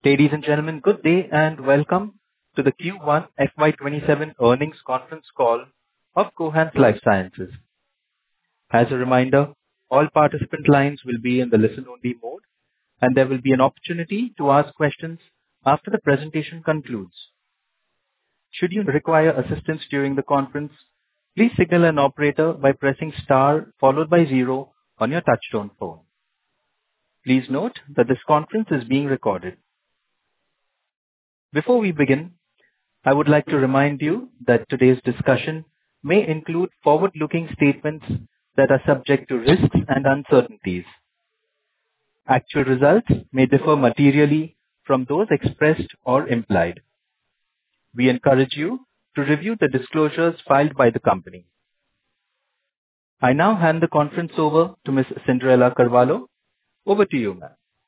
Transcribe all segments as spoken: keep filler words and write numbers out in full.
Ladies and gentlemen, good day and welcome to the Q one F Y twenty-seven earnings conference call of Cohance Lifesciences. As a reminder, all participant lines will be in the listen-only mode, and there will be an opportunity to ask questions after the presentation concludes. Should you require assistance during the conference, please signal an operator by pressing star followed by zero on your touchtone phone. Please note that this conference is being recorded. Before we begin, I would like to remind you that today's discussion may include forward-looking statements that are subject to risks and uncertainties. Actual results may differ materially from those expressed or implied. We encourage you to review the disclosures filed by the company. I now hand the conference over to Miss Cinderella Carvalho. Over to you, ma'am.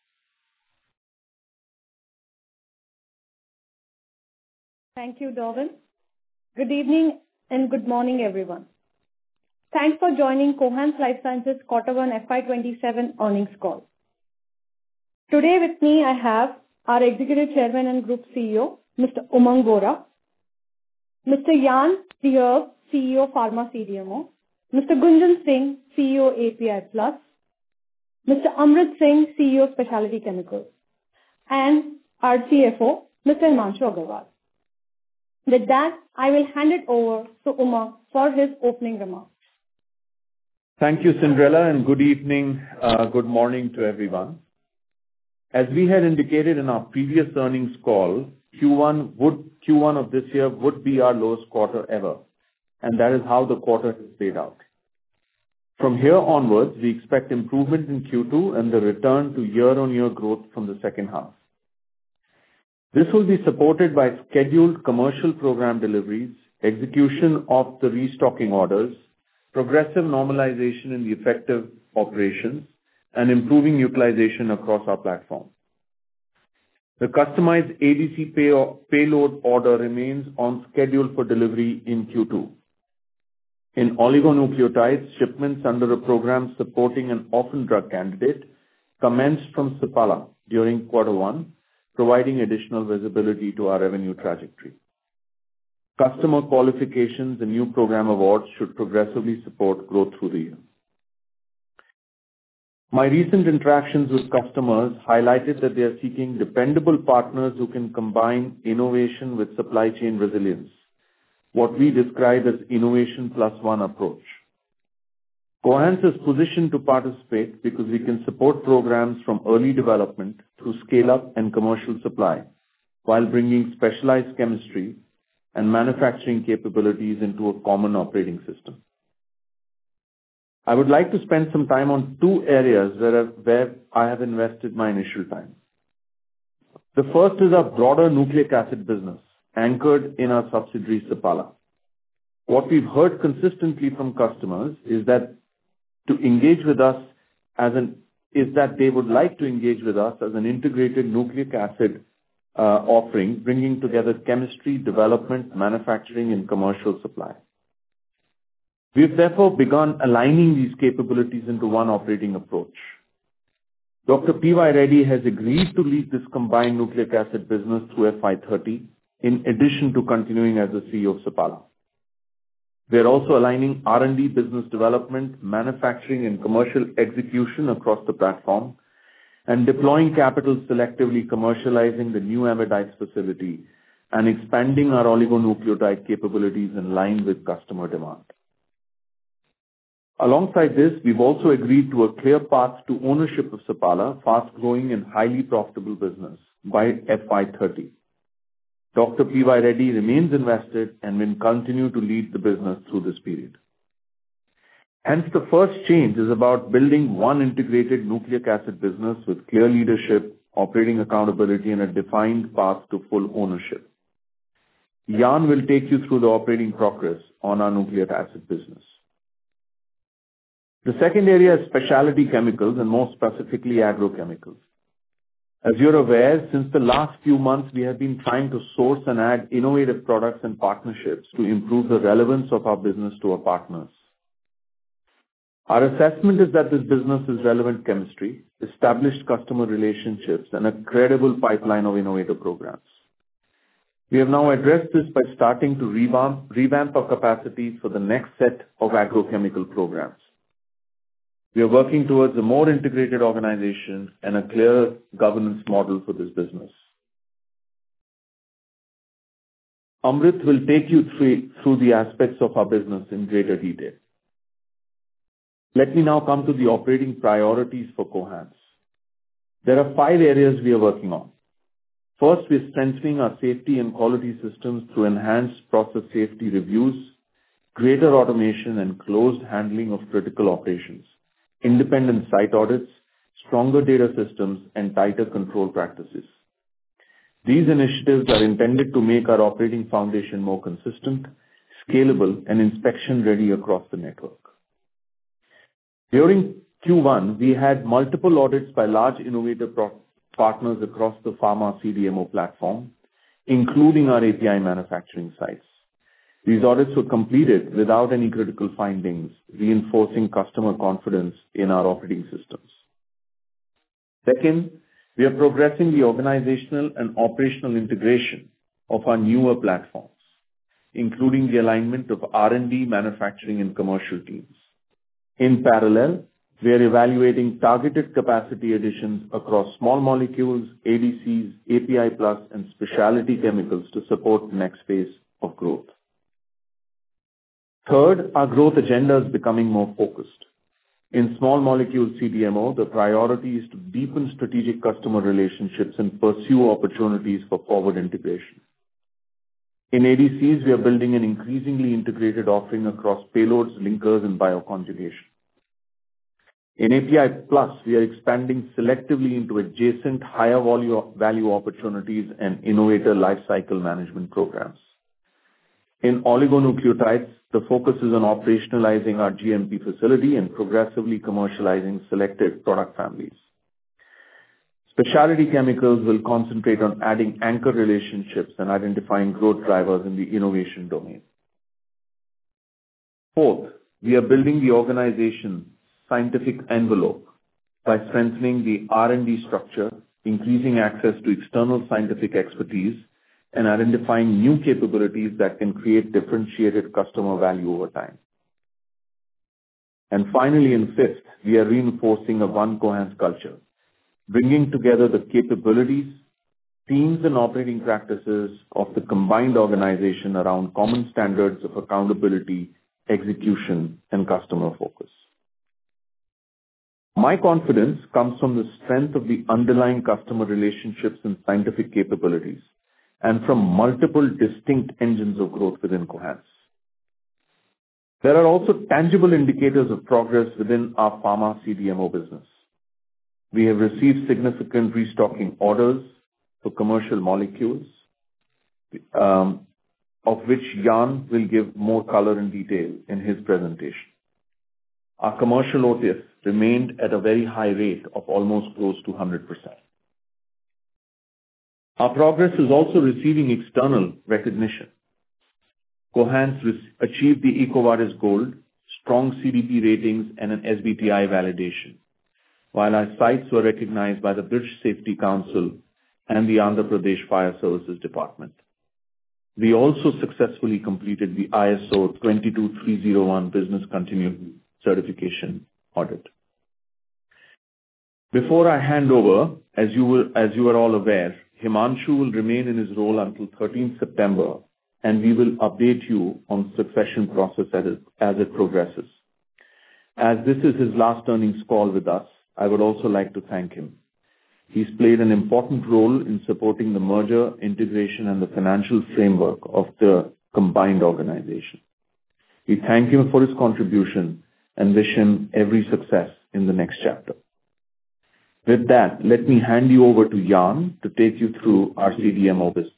Thank you, Darwin. Good evening and good morning, everyone. Thanks for joining Cohance Lifesciences Quarter one F Y twenty-seven earnings call. Today with me, I have our Executive Chairman and Group C E O, Mister Umang Vohra, Mister Yann D'Herve, C E O Pharma C D M O, Mister Gunjan Singh, C E O A P I Plus, Mister Amrit Singh, C E O Specialty Chemicals, and our C F O, Mister Himanshu Agarwal. With that, I will hand it over to Umang for his opening remarks. Thank you, Cinderella, and good evening, uh, good morning to everyone. As we had indicated in our previous earnings call, Q one would Q one of this year would be our lowest quarter ever, and that is how the quarter has played out. From here onwards, we expect improvement in Q two and the return to year-on-year growth from the second half. This will be supported by scheduled commercial program deliveries, execution of the restocking orders, progressive normalization in the effective operations, and improving utilization across our platform. The customized A D C pay payload order remains on schedule for delivery in Q two. In oligonucleotides, shipments under a program supporting an orphan drug candidate commenced from Sapala during quarter one, providing additional visibility to our revenue trajectory. Customer qualifications and new program awards should progressively support growth through the year. My recent interactions with customers highlighted that they are seeking dependable partners who can combine innovation with supply chain resilience, what we describe as innovation plus one approach. Cohance is positioned to participate because we can support programs from early development through scale-up and commercial supply, while bringing specialized chemistry and manufacturing capabilities into a common operating system. I would like to spend some time on two areas where I've, where I have invested my initial time. The first is our broader nucleic acid business, anchored in our subsidiary Sapala. What we've heard consistently from customers is that to engage with us as an is that they would like to engage with us as an integrated nucleic acid uh, offering, bringing together chemistry, development, manufacturing, and commercial supply. We've therefore begun aligning these capabilities into one operating approach. Doctor P Y Reddy has agreed to lead this combined nucleic acid business through F Y thirty, in addition to continuing as the C E O of Sapala. We are also aligning R and D, business development, manufacturing, and commercial execution across the platform, and deploying capital selectively, commercializing the new amidites facility and expanding our oligonucleotide capabilities in line with customer demand. Alongside this, we've also agreed to a clear path to ownership of Sapala, fast-growing and highly profitable business, by F Y thirty. Doctor P Y Reddy remains invested and will continue to lead the business through this period. Hence, the first change is about building one integrated nucleic acid business with clear leadership, operating accountability, and a defined path to full ownership. Yann will take you through the operating progress on our nucleic acid business. The second area is specialty chemicals, and more specifically agrochemicals. As you're aware, since the last few months, we have been trying to source and add innovative products and partnerships to improve the relevance of our business to our partners. Our assessment is that this business is relevant chemistry, established customer relationships, and a credible pipeline of innovative programs. We have now addressed this by starting to revamp, revamp our capacities for the next set of agrochemical programs. We are working towards a more integrated organization and a clearer governance model for this business. Amrit will take you through, through the aspects of our business in greater detail. Let me now come to the operating priorities for Cohance. There are five areas we are working on. First, we are strengthening our safety and quality systems through enhanced process safety reviews, greater automation and closed handling of critical operations, independent site audits, stronger data systems, and tighter control practices. These initiatives are intended to make our operating foundation more consistent, scalable, and inspection-ready across the network. During Q one, we had multiple audits by large innovative pro- partners across the pharma C D M O platform, including our A P I manufacturing sites. These audits were completed without any critical findings, reinforcing customer confidence in our operating systems. Second, we are progressing the organizational and operational integration of our newer platforms, including the alignment of R and D, manufacturing, and commercial teams. In parallel, we are evaluating targeted capacity additions across small molecules, A D Cs, A P I plus, and specialty chemicals to support the next phase of growth. Third, our growth agenda is becoming more focused. In small molecule C D M O, the priority is to deepen strategic customer relationships and pursue opportunities for forward integration. In A D Cs, we are building an increasingly integrated offering across payloads, linkers, and bioconjugation. In A P I plus, we are expanding selectively into adjacent higher value opportunities and innovator lifecycle management programs. In oligonucleotides, the focus is on operationalizing our G M P facility and progressively commercializing selected product families. Specialty chemicals will concentrate on adding anchor relationships and identifying growth drivers in the innovation domain. Fourth, we are building the organization's scientific envelope by strengthening the R and D structure, increasing access to external scientific expertise, and identifying new capabilities that can create differentiated customer value over time. And finally, in fifth, we are reinforcing a One Cohance culture, bringing together the capabilities, teams, and operating practices of the combined organization around common standards of accountability, execution, and customer focus. My confidence comes from the strength of the underlying customer relationships and scientific capabilities, and from multiple distinct engines of growth within Cohance. There are also tangible indicators of progress within our pharma C D M O business. We have received significant restocking orders for commercial molecules, um, of which Jan will give more color and detail in his presentation. Our commercial O T F remained at a very high rate of almost close to one hundred percent. Our progress is also receiving external recognition. Cohance achieved the EcoVadis Gold, strong C D P ratings, and an S B T I validation, while our sites were recognized by the British Safety Council and the Andhra Pradesh Fire Services Department. We also successfully completed the I S O two two three zero one Business Continuity Certification audit. Before I hand over, as you will, as you are all aware, Himanshu will remain in his role until thirteenth September, and we will update you on the succession process as it, as it progresses. As this is his last earnings call with us, I would also like to thank him. He's played an important role in supporting the merger, integration, and the financial framework of the combined organization. We thank him for his contribution and wish him every success in the next chapter. With that, let me hand you over to Jan to take you through our C D M O business.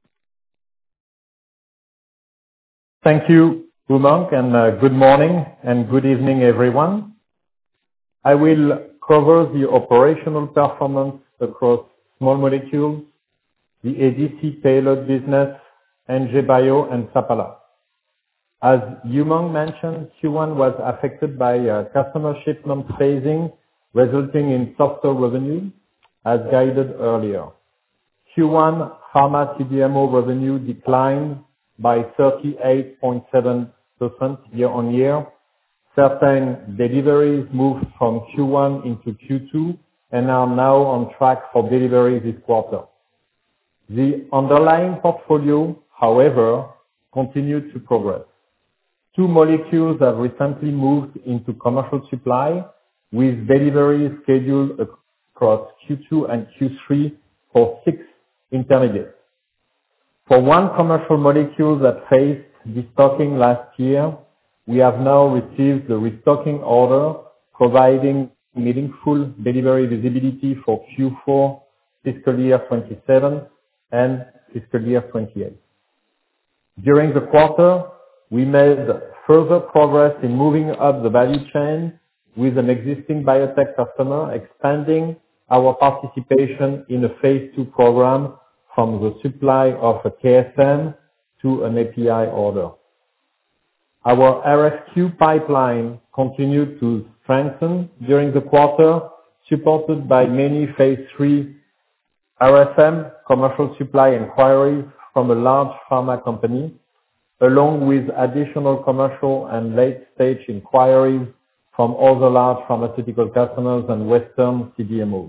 Thank you, Umang, and uh, good morning and good evening, everyone. I will cover the operational performance across small molecules, the A D C payload business, N J Bio, and Sapala. As Umang mentioned, Q one was affected by uh, customer shipment phasing, resulting in softer revenue, as guided earlier. Q one pharma C D M O revenue declined by thirty-eight point seven percent year-on-year. Certain deliveries moved from Q one into Q two and are now on track for delivery this quarter. The underlying portfolio, however, continued to progress. Two molecules have recently moved into commercial supply, with deliveries scheduled across Q two and Q three for six intermediates. For one commercial molecule that faced destocking last year, we have now received the restocking order, providing meaningful delivery visibility for Q four fiscal year twenty-seven and fiscal year twenty-eight. During the quarter, we made further progress in moving up the value chain with an existing biotech customer, expanding our participation in a phase two program from the supply of a K S M to an A P I order. Our R F Q pipeline continued to strengthen during the quarter, supported by many phase three R F M commercial supply inquiries from a large pharma company, along with additional commercial and late-stage inquiries from other large pharmaceutical customers and Western C D M Os.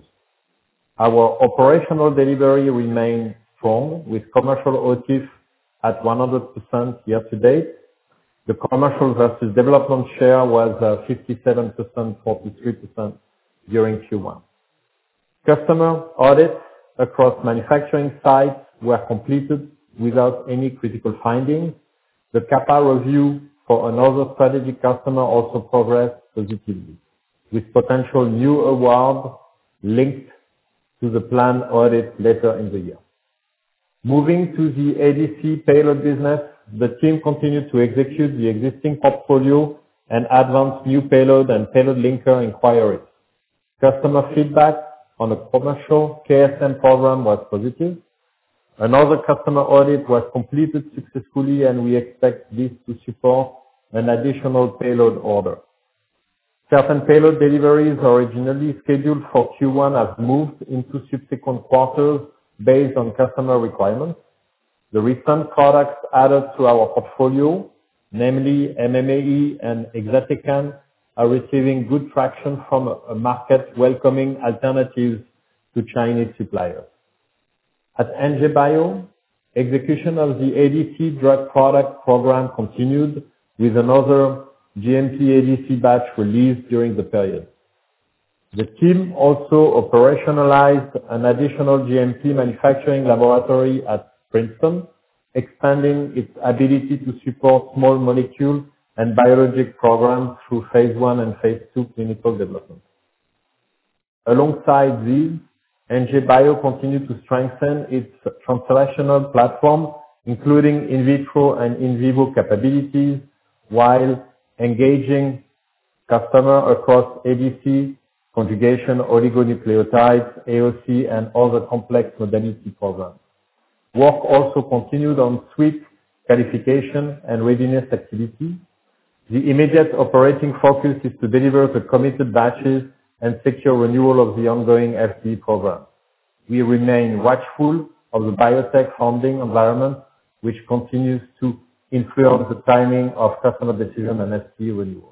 Our operational delivery remained strong, with commercial O T I F at one hundred percent year to date. The commercial versus development share was uh, fifty-seven percent, forty-three percent during Q one. Customer audits across manufacturing sites were completed without any critical findings. The CAPA review for another strategic customer also progressed positively, with potential new awards linked to the planned audit later in the year. Moving to the A D C payload business, the team continued to execute the existing portfolio and advance new payload and payload linker inquiries. Customer feedback on a commercial K S M program was positive. Another customer audit was completed successfully, and we expect this to support an additional payload order. Certain payload deliveries originally scheduled for Q one have moved into subsequent quarters based on customer requirements. The recent products added to our portfolio, namely M M A E and Exatecan, are receiving good traction from a market welcoming alternatives to Chinese suppliers. At N J Bio, execution of the A D C drug product program continued, with another G M P A D C batch released during the period. The team also operationalized an additional G M P manufacturing laboratory at Princeton, expanding its ability to support small molecule and biologic programs through phase one and phase two clinical development. Alongside these, N J Bio continued to strengthen its translational platform, including in vitro and in vivo capabilities, while engaging customer across A D C, conjugation, oligonucleotides, A O C, and other complex modality programs. Work also continued on suite qualification and readiness activities. The immediate operating focus is to deliver the committed batches and secure renewal of the ongoing F D E program. We remain watchful of the biotech funding environment, which continues to influence the timing of customer decision and F D E renewal.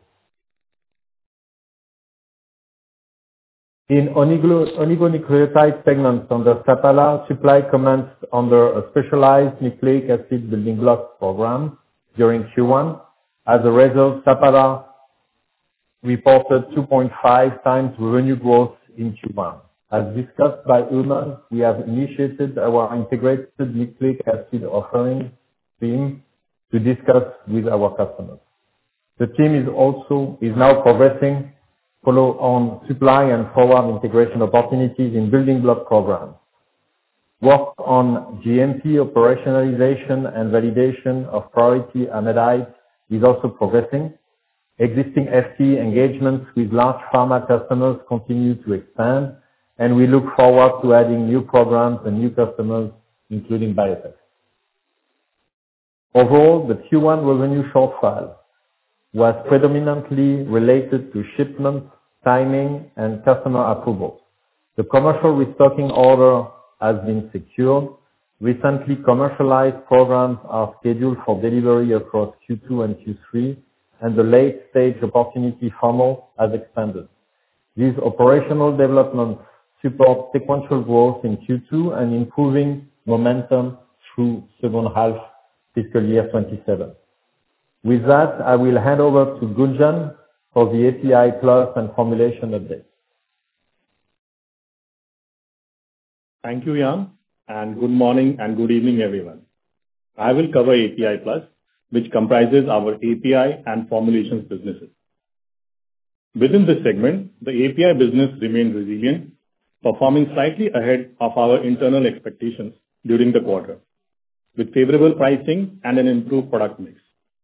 In oligonucleotide segments under Sapala, supply commenced under a specialized nucleic acid building blocks program during Q one. As a result, Sapala reported two point five times revenue growth in Q one. As discussed by Umang, we have initiated our integrated nucleic acid offering team to discuss with our customers. The team is also is now progressing follow on supply and forward integration opportunities in building block programs. Work on G M P operationalization and validation of priority amidites is also progressing. Existing F T E engagements with large pharma customers continue to expand, and we look forward to adding new programs and new customers, including biotech. Overall, the Q one revenue shortfall was predominantly related to shipments, timing, and customer approvals. The commercial restocking order has been secured. Recently commercialized programs are scheduled for delivery across Q two and Q three, and the late-stage opportunity funnel has expanded. These operational developments support sequential growth in Q two and improving momentum through second half fiscal year twenty-seven. With that, I will hand over to Gunjan for the A P I Plus and formulation update. Thank you, Jan, and good morning and good evening, everyone. I will cover A P I Plus, which comprises our A P I and formulations businesses. Within this segment, the A P I business remained resilient, performing slightly ahead of our internal expectations during the quarter, with favorable pricing and an improved product mix.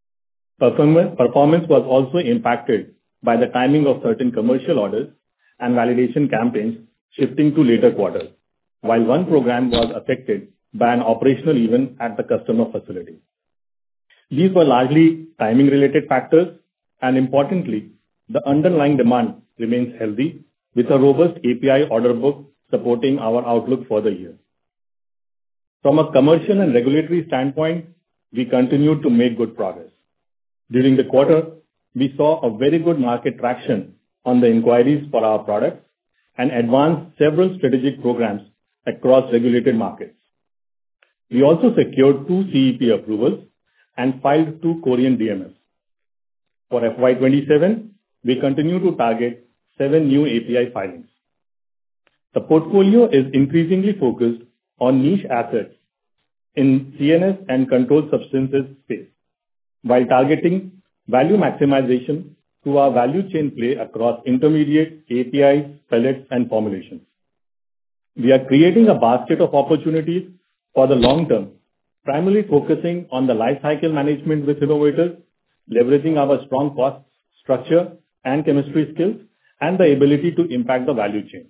Performance was also impacted by the timing of certain commercial orders and validation campaigns shifting to later quarters, while one program was affected by an operational event at the customer facility. These were largely timing-related factors, and importantly, the underlying demand remains healthy, with a robust A P I order book supporting our outlook for the year. From a commercial and regulatory standpoint, we continue to make good progress. During the quarter, we saw a very good market traction on the inquiries for our products and advanced several strategic programs across regulated markets. We also secured two C E P approvals and filed two Korean D M Fs. For F Y twenty-seven, we continue to target seven new A P I filings. The portfolio is increasingly focused on niche assets in C N S and controlled substances space, while targeting value maximization through our value chain play across intermediate A P Is, pellets, and formulations. We are creating a basket of opportunities for the long term, primarily focusing on the life cycle management with innovators, leveraging our strong cost structure and chemistry skills, and the ability to impact the value chain.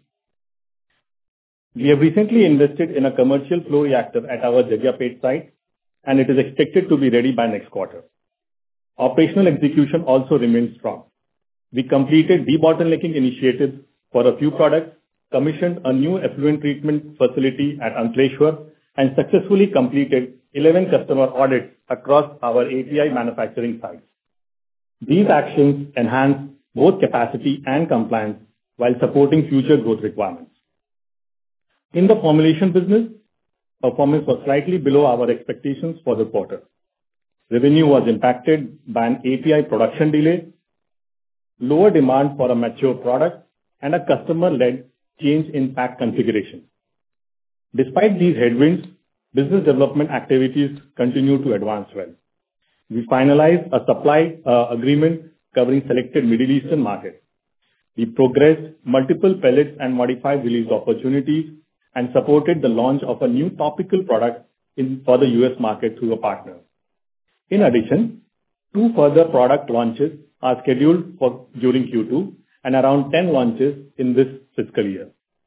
We have recently invested in a commercial flow reactor at our Jagiapet site, and it is expected to be ready by next quarter. Operational execution also remains strong. We completed debottlenecking initiatives for a few products, commissioned a new effluent treatment facility at Ankleshwar, and successfully completed eleven customer audits across our A P I manufacturing sites. These actions enhance both capacity and compliance while supporting future growth requirements. In the formulation business, performance was slightly below our expectations for the quarter. Revenue was impacted by an A P I production delay, lower demand for a mature product, and a customer-led change in pack configuration. Despite these headwinds, business development activities continue to advance well. We finalized a supply uh, agreement covering selected Middle Eastern markets. We progressed multiple pellets and modified release opportunities and supported the launch of a new topical product in, for the U S market through a partner. In addition, two further product launches are scheduled for during Q two and around ten launches in this fiscal year.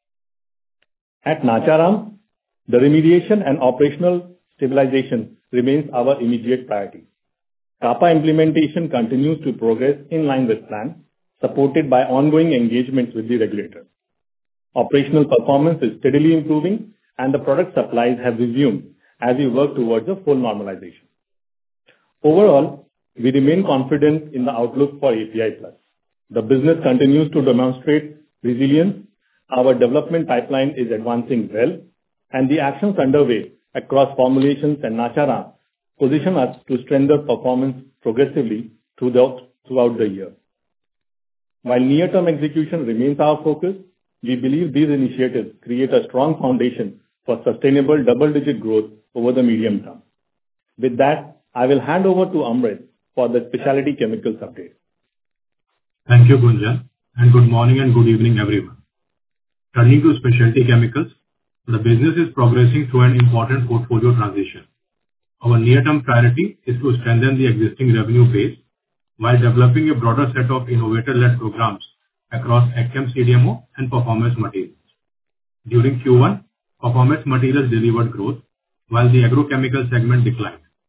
At Nacharam, the remediation and operational stabilization remains our immediate priority. CAPA implementation continues to progress in line with plan, supported by ongoing engagements with the regulator. Operational performance is steadily improving, and the product supplies have resumed as we work towards a full normalization. Overall, we remain confident in the outlook for A P I Plus. The business continues to demonstrate resilience, our development pipeline is advancing well, and the actions underway across formulations and Nacharam position us to strengthen performance progressively throughout, throughout the year. While near-term execution remains our focus, we believe these initiatives create a strong foundation for sustainable double-digit growth over the medium term. With that, I will hand over to Amrit for the specialty chemicals update. Thank you, Gunjan, and good morning and good evening, everyone. Turning to specialty chemicals, the business is progressing through an important portfolio transition. Our near-term priority is to strengthen the existing revenue base while developing a broader set of innovator-led programs across AgChem C D M O and performance materials. During Q one, performance materials delivered growth, while the agrochemical segment declined.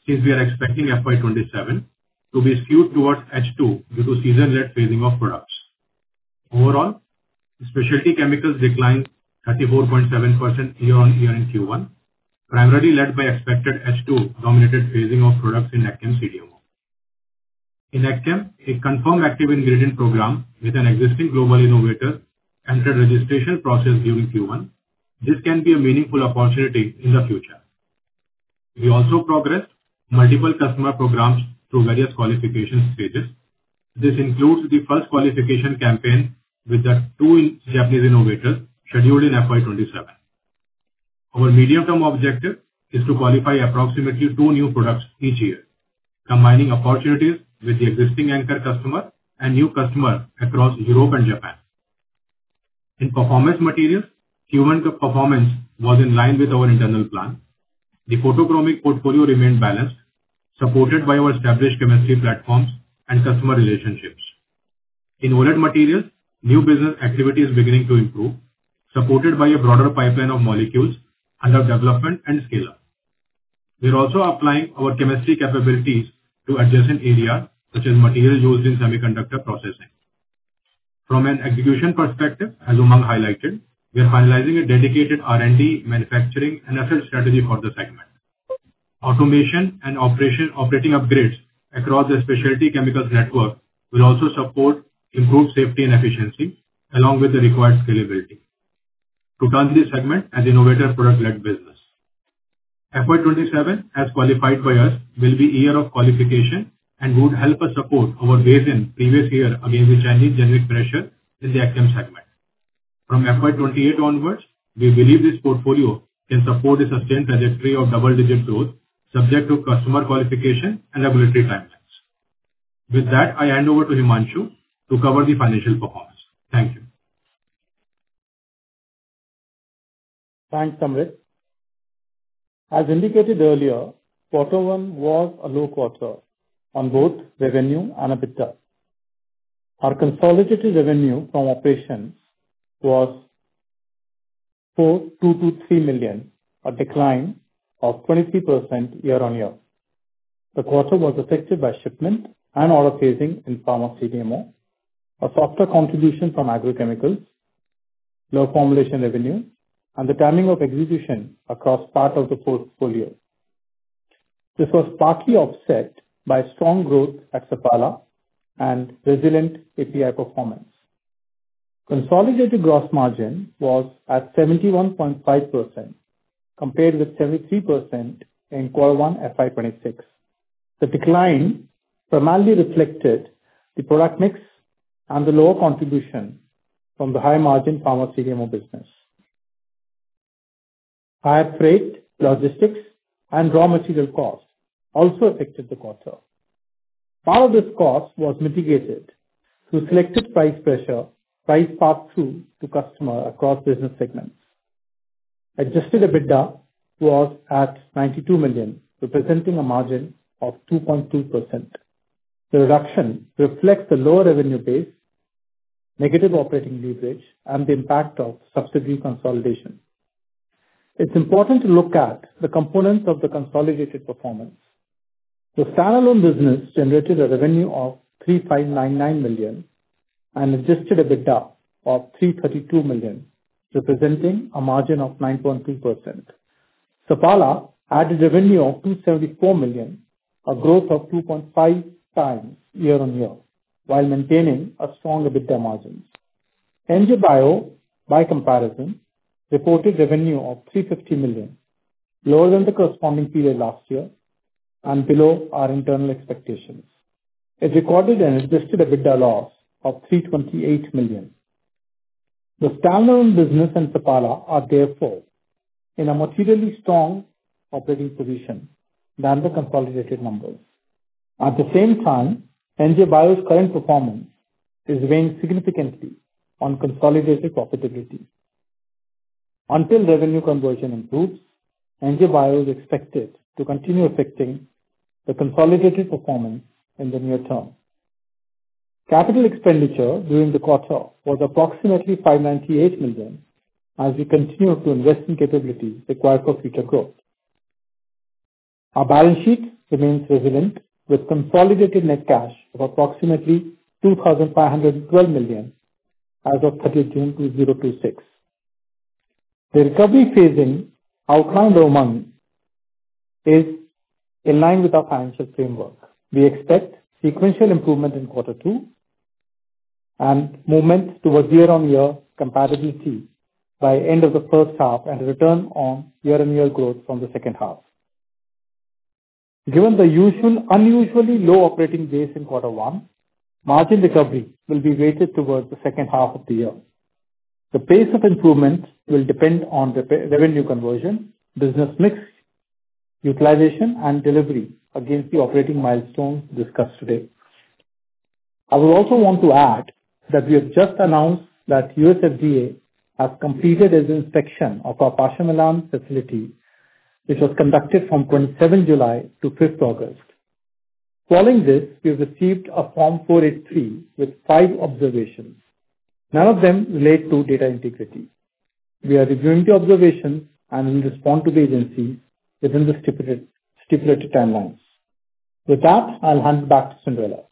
since we are expecting F Y twenty-seven to be skewed towards H two due to season-led phasing of products. Overall, specialty chemicals declined thirty-four point seven percent year-on-year in Q one, primarily led by expected H two dominated phasing of products in AgChem C D M O. In AgChem, a confirmed active ingredient program with an existing global innovator entered registration process during Q one. This can be a meaningful opportunity in the future. We also progressed multiple customer programs through various qualification stages. This includes the first qualification campaign with the two Japanese innovators scheduled in F Y twenty-seven. Our medium-term objective is to qualify approximately two new products each year, combining opportunities with the existing anchor customer and new customer across Europe and Japan. In performance materials, Q one performance was in line with our internal plan. The photochromic portfolio remained balanced, supported by our established chemistry platforms and customer relationships. In OLED materials, new business activity is beginning to improve, supported by a broader pipeline of molecules under development and scale-up. We are also applying our chemistry capabilities to adjacent areas such as material used in semiconductor processing. From an execution perspective, as Umang highlighted, we are finalizing a dedicated R and D, manufacturing, and asset strategy for the segment. Automation and operation operating upgrades across the specialty chemicals network will also support improved safety and efficiency, along with the required scalability, to turn this segment as innovator product-led business. F Y twenty-seven, as qualified by us, will be a year of qualification and would help us support our base in previous year against the Chinese generic pressure in the AgChem segment. From F Y twenty-eight onwards, we believe this portfolio can support a sustained trajectory of double-digit growth subject to customer qualification and regulatory timelines. With that, I hand over to Himanshu to cover the financial performance. Thank you. Thanks, Amrit. As indicated earlier, quarter one was a low quarter on both revenue and EBITDA. Our consolidated revenue from operations was four thousand two hundred twenty-three million, a decline of twenty-three percent year-on-year. The quarter was affected by shipment and order phasing in pharma C D M O, a softer contribution from agrochemicals, low formulation revenue, and the timing of execution across part of the portfolio. This was partly offset by strong growth at Sapala and resilient A P I performance. Consolidated gross margin was at seventy-one point five percent, compared with seventy-three percent in quarter one F Y twenty-six. The decline primarily reflected the product mix and the lower contribution from the high-margin pharma C D M O business. Higher freight, logistics, and raw material costs also affected the quarter. Part of this cost was mitigated through selected price pressure, price pass-through to customer across business segments. Adjusted EBITDA was at ninety-two million, representing a margin of two point two percent. The reduction reflects the lower revenue base, negative operating leverage, and the impact of subsidiary consolidation. It's important to look at the components of the consolidated performance. The standalone business generated a revenue of three thousand five hundred ninety-nine million and adjusted EBITDA of three hundred thirty-two million, representing a margin of nine point two percent. Sapala added revenue of two hundred seventy-four million, a growth of two point five times year-on-year, while maintaining a strong EBITDA margins. N J Bio, by comparison, reported revenue of three hundred fifty million, lower than the corresponding period last year and below our internal expectations. It recorded an adjusted EBITDA loss of three hundred twenty-eight million. The standalone business and Sapala are therefore in a materially strong operating position than the consolidated numbers. At the same time, N J Bio's current performance is weighing significantly on consolidated profitability. Until revenue conversion improves, N J Bio is expected to continue affecting the consolidated performance in the near term. Capital expenditure during the quarter was approximately five hundred ninety-eight million as we continue to invest in capabilities required for future growth. Our balance sheet remains resilient, with consolidated net cash of approximately two thousand five hundred twelve million as of thirtieth June two thousand twenty-six. The recovery phasing outlined by Umang is in line with our financial framework. We expect sequential improvement in quarter two and movement towards year-on-year compatibility by end of the first half and a return on year-on-year growth from the second half. Given the usual, unusually low operating base in quarter one, margin recovery will be weighted towards the second half of the year. The pace of improvement will depend on the revenue conversion, business mix, utilization, and delivery against the operating milestones discussed today. I will also want to add that we have just announced that U S F D A has completed its inspection of our Pashamylaram facility, which was conducted from twenty-seventh July to fifth August. Following this, we have received a Form four eighty-three with five observations. None of them relate to data integrity. We are reviewing the observations and will respond to the agency within the stipulated, stipulated timelines. With that, I'll hand it back to Cinderella.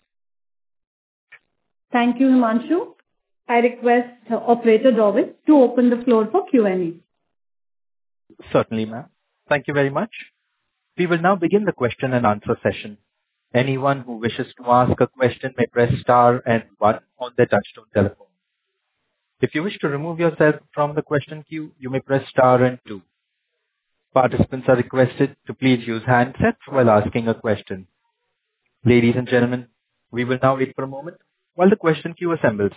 Thank you, Himanshu. I request uh, Operator Darwin to open the floor for Q and A. Certainly, ma'am. Thank you very much. We will now begin the question and answer session. Anyone who wishes to ask a question may press star and one on their touchtone telephone. If you wish to remove yourself from the question queue, you may press star and two. Participants are requested to please use handsets while asking a question. Ladies and gentlemen, we will now wait for a moment while the question queue assembles.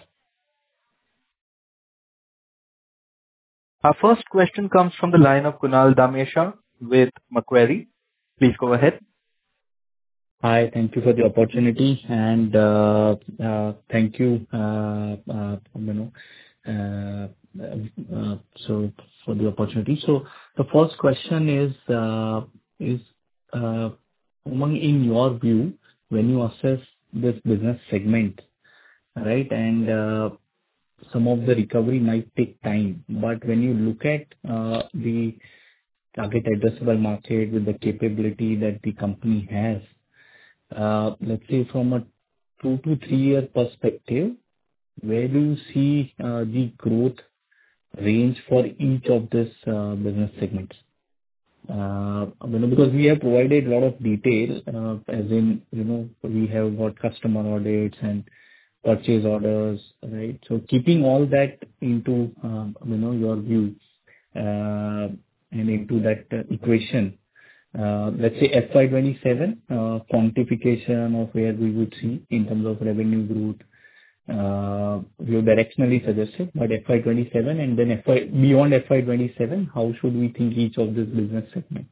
Our first question comes from the line of Kunal Dhamesha with Macquarie. Please go ahead. Hi, thank you for the opportunity and uh, uh, thank you, uh, uh, you know, uh, uh, so for the opportunity. So the first question is, uh, is uh, Umang, in your view, when you assess this business segment, right, and uh, some of the recovery might take time, but when you look at uh, the target addressable market with the capability that the company has, uh, let's say from a two to three year perspective, where do you see uh, the growth range for each of these uh, business segments? Uh, you know, because we have provided a lot of detail, uh, as in, you know, we have got customer audits and purchase orders, right? So keeping all that into, um, you know, your view uh, and into that uh, equation, uh, let's say F Y twenty-seven, uh, quantification of where we would see in terms of revenue growth, uh, we have directionally suggested, but F Y twenty-seven and then F Y beyond F Y twenty-seven, how should we think each of this business segment?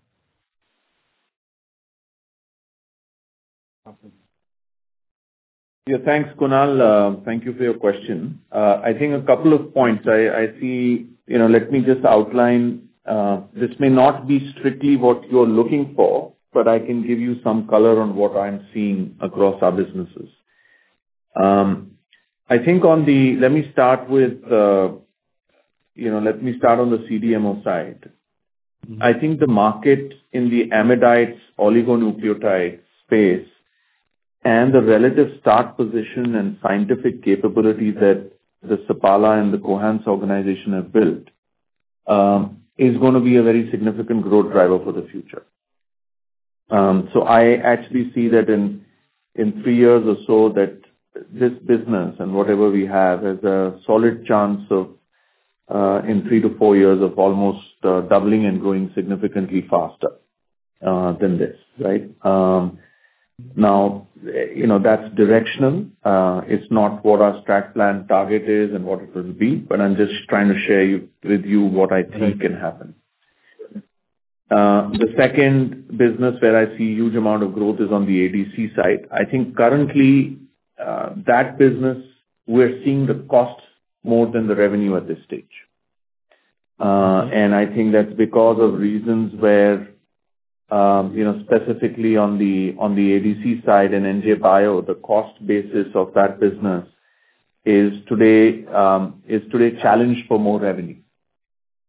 Yeah, thanks, Kunal. Uh, Thank you for your question. Uh, I think a couple of points. I I see, you know, let me just outline. uh, This may not be strictly what you're looking for, but I can give you some color on what I'm seeing across our businesses. Um, I think on the... Let me start with, uh, you know, let me start on the C D M O side. Mm-hmm. I think the market in the amidites, oligonucleotide space, and the relative start position and scientific capability that the Sapala and the Cohance organization have built, um, is going to be a very significant growth driver for the future. Um, so I actually see that in in three years or so that this business and whatever we have has a solid chance of uh, in three to four years of almost uh, doubling and growing significantly faster uh, than this, right? Um, Now, you know, that's directional. Uh, It's not what our strat plan target is and what it will be, but I'm just trying to share you, with you what I think can happen. Uh, The second business where I see huge amount of growth is on the A D C side. I think currently, uh, that business, we're seeing the costs more than the revenue at this stage. Uh, And I think that's because of reasons where Um, you know, specifically on the on the A D C side and N J Bio, the cost basis of that business is today um, is today challenged for more revenue.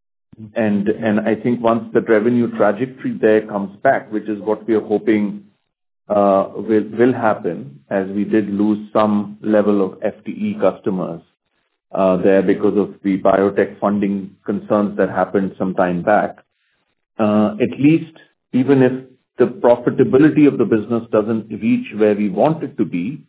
And and I think once the revenue trajectory there comes back, which is what we are hoping uh, will will happen, as we did lose some level of F T E customers uh, there because of the biotech funding concerns that happened some time back. Uh, at least, even if the profitability of the business doesn't reach where we want it to be,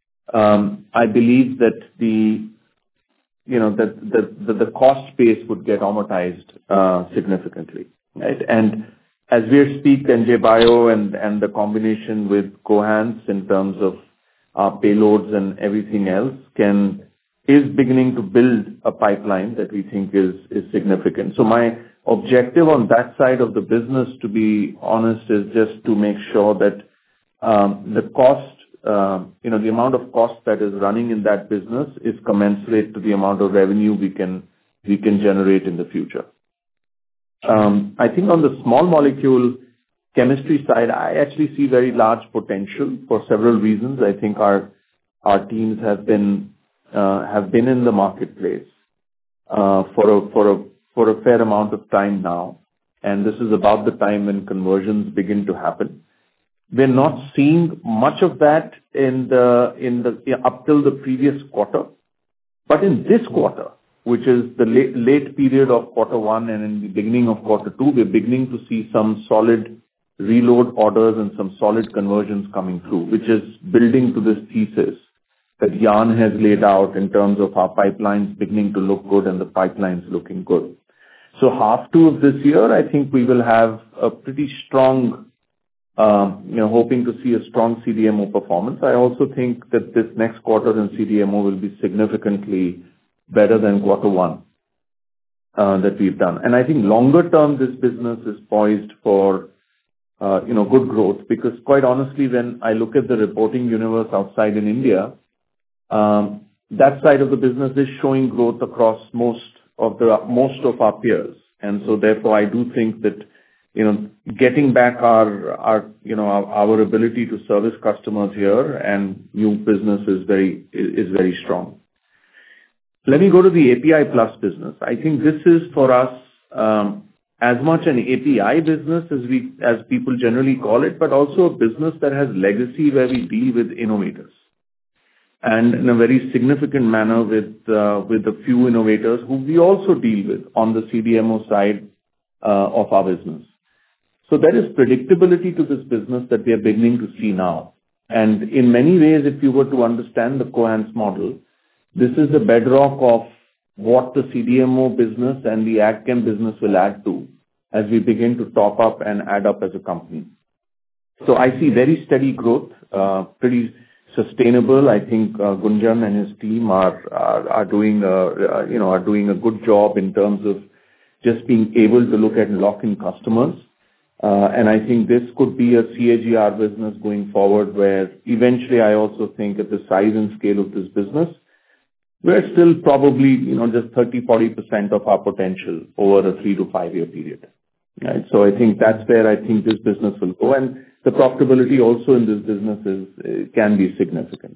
um, I believe that the you know, that the, the, the cost base would get amortized uh, significantly, right? And as we speak, N J Bio and, and the combination with Cohance in terms of our payloads and everything else can is beginning to build a pipeline that we think is, is significant. So my objective on that side of the business, to be honest, is just to make sure that um, the cost Uh, you know, the amount of cost that is running in that business is commensurate to the amount of revenue we can we can generate in the future. Um, I think on the small molecule chemistry side, I actually see very large potential for several reasons. I think our our teams have been uh, have been in the marketplace uh, for a for a for a fair amount of time now, and this is about the time when conversions begin to happen. We're not seeing much of that in the in the up till the previous quarter. But in this quarter, which is the late late period of quarter one and in the beginning of quarter two, we're beginning to see some solid reload orders and some solid conversions coming through, which is building to this thesis that Jan has laid out in terms of our pipelines beginning to look good and the pipelines looking good. So half two of this year, I think we will have a pretty strong Um, you know, hoping to see a strong C D M O performance. I also think that this next quarter in C D M O will be significantly better than quarter one uh, that we've done. And I think longer term, this business is poised for, uh, you know, good growth, because quite honestly, when I look at the reporting universe outside in India, um, that side of the business is showing growth across most of the most of our peers. And so therefore, I do think that, you know, getting back our, our you know, our, our ability to service customers here and new business is very, is very strong. Let me go to the A P I Plus business. I think this is for us, um, as much an A P I business as we, as people generally call it, but also a business that has legacy where we deal with innovators. And in a very significant manner with, uh, with a few innovators who we also deal with on the C D M O side, uh, of our business. So there is predictability to this business that we are beginning to see now. And in many ways, if you were to understand the Cohance model, this is the bedrock of what the C D M O business and the AgChem business will add to as we begin to top up and add up as a company. So I see very steady growth, uh, pretty sustainable. I think uh, Gunjan and his team are are, are doing a, uh, you know are doing a good job in terms of just being able to look at lock-in customers. Uh, and I think this could be a C A G R business going forward, where eventually I also think at the size and scale of this business, we're still probably, you know, just thirty to forty percent of our potential over a three to five year period. Right? So I think that's where I think this business will go. And the profitability also in this business is, uh, can be significant.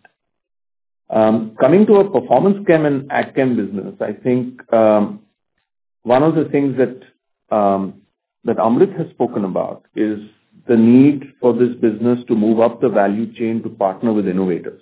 Um, coming to a performance chem and AgChem business, I think um, one of the things that um, that Amrit has spoken about is the need for this business to move up the value chain to partner with innovators.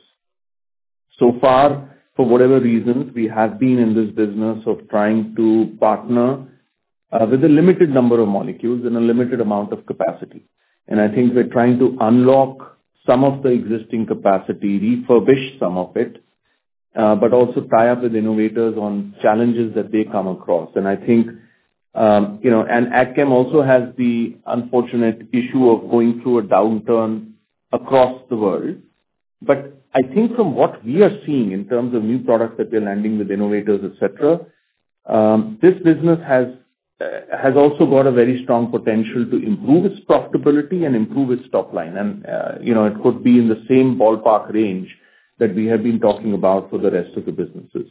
So far, for whatever reasons, we have been in this business of trying to partner uh, with a limited number of molecules and a limited amount of capacity. And I think we're trying to unlock some of the existing capacity, refurbish some of it, uh, but also tie up with innovators on challenges that they come across. And I think Um, you know, and AgChem also has the unfortunate issue of going through a downturn across the world. But I think from what we are seeing in terms of new products that we're landing with innovators, et cetera, um, this business has uh, has also got a very strong potential to improve its profitability and improve its top line. And, uh, you know, it could be in the same ballpark range that we have been talking about for the rest of the businesses.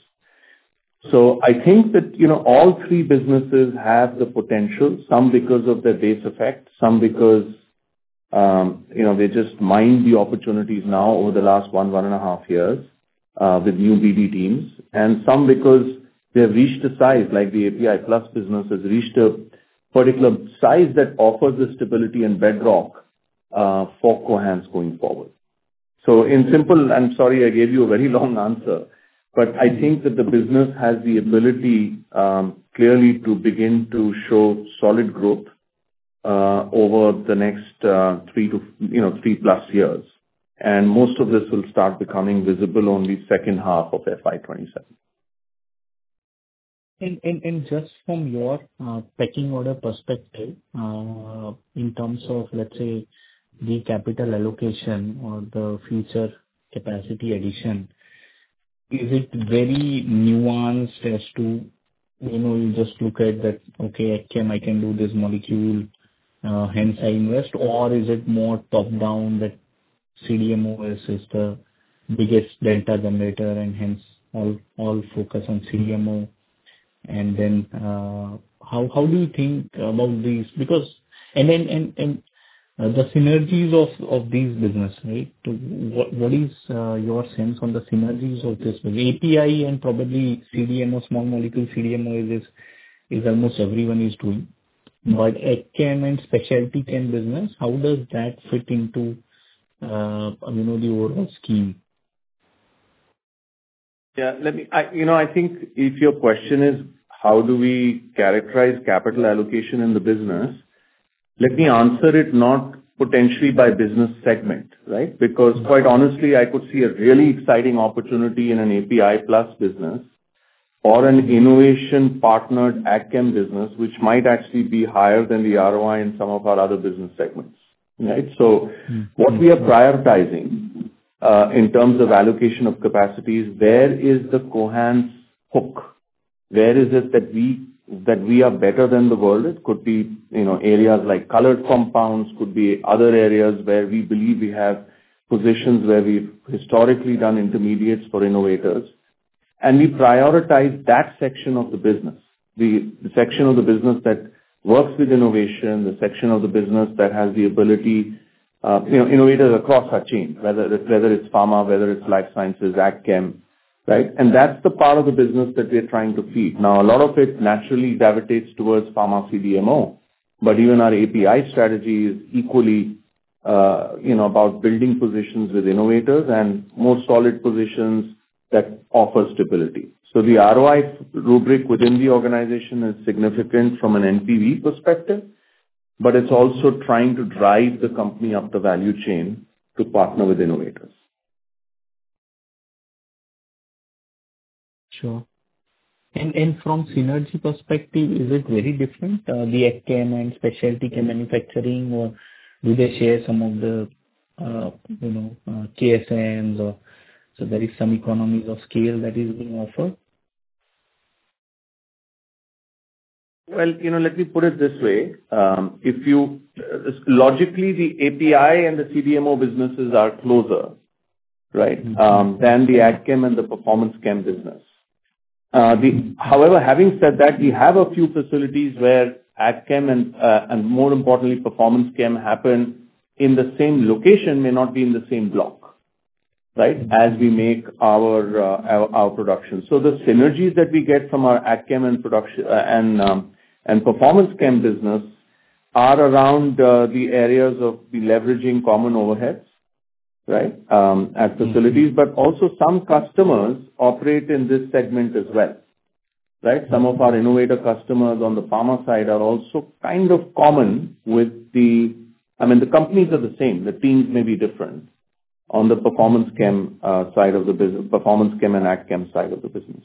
So I think that, you know, all three businesses have the potential, some because of their base effect, some because, um, you know, they just mined the opportunities now over the last one, one and a half years, uh, with new B D teams, and some because they have reached a size, like the A P I Plus business has reached a particular size that offers the stability and bedrock uh, for Cohance going forward. So in simple, I'm sorry I gave you a very long answer, but I think that the business has the ability um, clearly to begin to show solid growth uh, over the next uh, three to, you know, three plus years. And most of this will start becoming visible only second half of F Y twenty-seven. And, and, and just from your uh, pecking order perspective, uh, in terms of, let's say, the capital allocation or the future capacity addition, is it very nuanced as to, you know, you just look at that, okay, Agchem, I can do this molecule, uh, hence I invest, or is it more top-down that C D M O is, is the biggest delta generator and hence all, all focus on C D M O? And then, uh, how how do you think about these? Because and then and and uh, the synergies of of these business, right? So what what is uh, your sense on the synergies of this? A P I and probably C D M O, small molecule C D M O is is almost everyone is doing. But Agchem and specialty chem business, how does that fit into uh, you know the overall scheme? Yeah, let me, I, you know, I think if your question is how do we characterize capital allocation in the business, let me answer it not potentially by business segment, right? Because quite honestly, I could see a really exciting opportunity in an A P I Plus business or an innovation partnered Agchem business, which might actually be higher than the R O I in some of our other business segments, right? So what we are prioritizing Uh, in terms of allocation of capacities, where is the Cohance hook? Where is it that we that we are better than the world? It could be, you know, areas like colored compounds, could be other areas where we believe we have positions where we've historically done intermediates for innovators. And we prioritize that section of the business, the, the section of the business that works with innovation, the section of the business that has the ability Uh, you know, innovators across our chain, whether it's, whether it's pharma, whether it's life sciences, Agchem, right? And that's the part of the business that we're trying to feed. Now, a lot of it naturally gravitates towards pharma C D M O, but even our A P I strategy is equally, uh, you know, about building positions with innovators and more solid positions that offer stability. So the R O I rubric within the organization is significant from an N P V perspective, but it's also trying to drive the company up the value chain to partner with innovators. Sure. And and from synergy perspective, is it very different, uh, the Agchem and specialty chem manufacturing, or do they share some of the, uh, you know, uh, K S Ms, or so there is some economies of scale that is being offered? Well, you know, let me put it this way. Um, if you, uh, logically, the A P I and the C D M O businesses are closer, right, mm-hmm. um, than the Agchem and the performance chem business. Uh, the, however, having said that, we have a few facilities where Agchem and, uh, and more importantly, performance chem happen in the same location, may not be in the same block, right, as we make our, uh, our, our production. So the synergies that we get from our Agchem and production, uh, and, um, and performance chem business are around uh, the areas of the leveraging common overheads, right, um, at facilities, but also some customers operate in this segment as well, right? Some of our innovator customers on the pharma side are also kind of common with the, I mean, the companies are the same, the teams may be different on the performance chem uh, side of the business, performance chem and Agchem side of the business.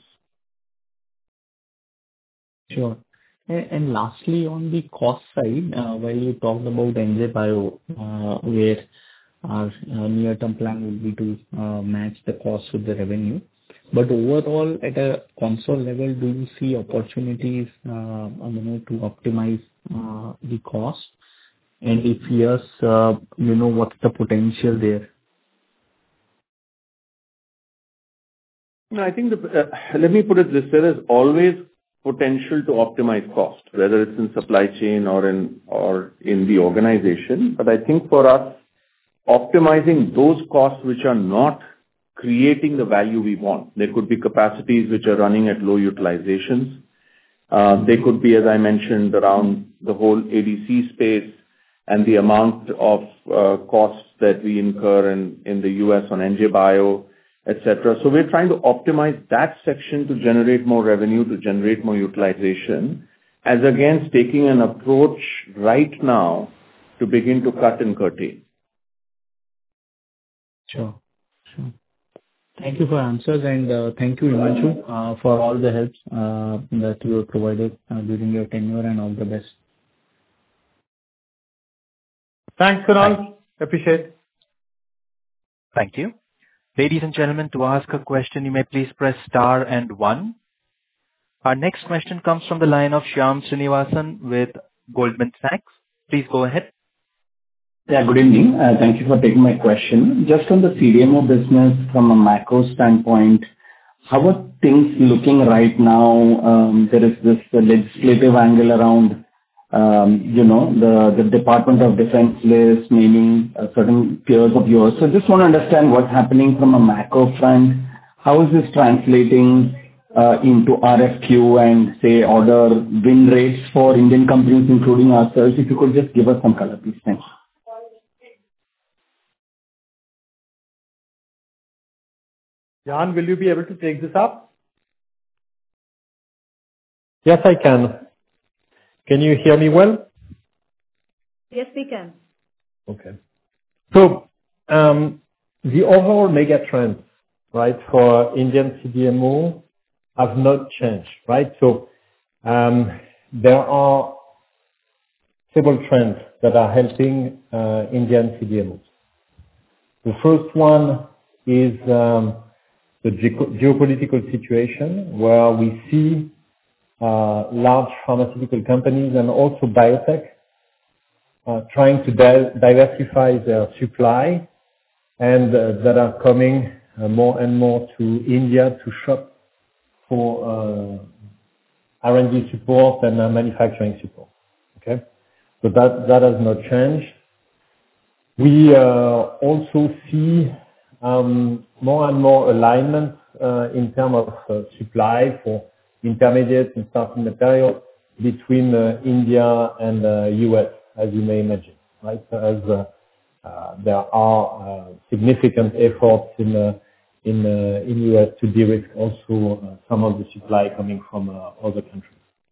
Sure. And lastly, on the cost side, uh, while you talked about N J Bio, uh, where our uh, near-term plan would be to uh, match the cost with the revenue. But overall, at a console level, do you see opportunities, uh, you know, to optimize uh, the cost? And if yes, uh, you know, what's the potential there? No, I think the, uh, let me put it this way, there is always potential to optimize cost, whether it's in supply chain or in, or in the organization. But I think for us, optimizing those costs which are not creating the value we want. There could be capacities which are running at low utilizations. Uh, They could be, as I mentioned, around the whole A D C space and the amount of uh, costs that we incur in in the U S on N J Bio, et cetera. So we're trying to optimize that section to generate more revenue, to generate more utilization, as against taking an approach right now to begin to cut and curtail. Sure. Sure. Thank you for answers, and uh, thank you, Himanshu, uh, for all the help uh, that you have provided uh, during your tenure, and all the best. Thanks, Kunal. Appreciate. Thank you. Ladies and gentlemen, to ask a question, you may please press star and one. Our next question comes from the line of Shyam Srinivasan with Goldman Sachs. Please go ahead. Yeah, good evening. Uh, Thank you for taking my question. Just on the C D M O business from a macro standpoint, how are things looking right now? Um, There is this uh, legislative angle around, um, you know, the the Department of Defense list, naming uh, certain peers of yours. So just want to understand what's happening from a macro front. How is this translating uh, into R F Q and, say, order win rates for Indian companies, including ourselves? If you could just give us some color, please. Thanks. Jan, will you be able to take this up? Yes, I can. Can you hear me well? Yes, we can. Okay. So, um, the overall mega trends, right, for Indian C D M O have not changed, right? So, um, there are several trends that are helping uh, Indian C D M Os. The first one is um, the ge- geopolitical situation, where we see uh, large pharmaceutical companies and also biotech uh, trying to di- diversify their supply, and uh, that are coming uh, more and more to India to shop for uh, R and D support and uh, manufacturing support. Okay, so that that has not changed. We uh, also see um, more and more alignment uh, in terms of uh, supply for intermediate and starting material between uh, India and uh, U S, as you may imagine, right? As uh, uh, there are uh, significant efforts in uh, in uh, in U S to de-risk also uh, some of the supply coming from uh, other countries.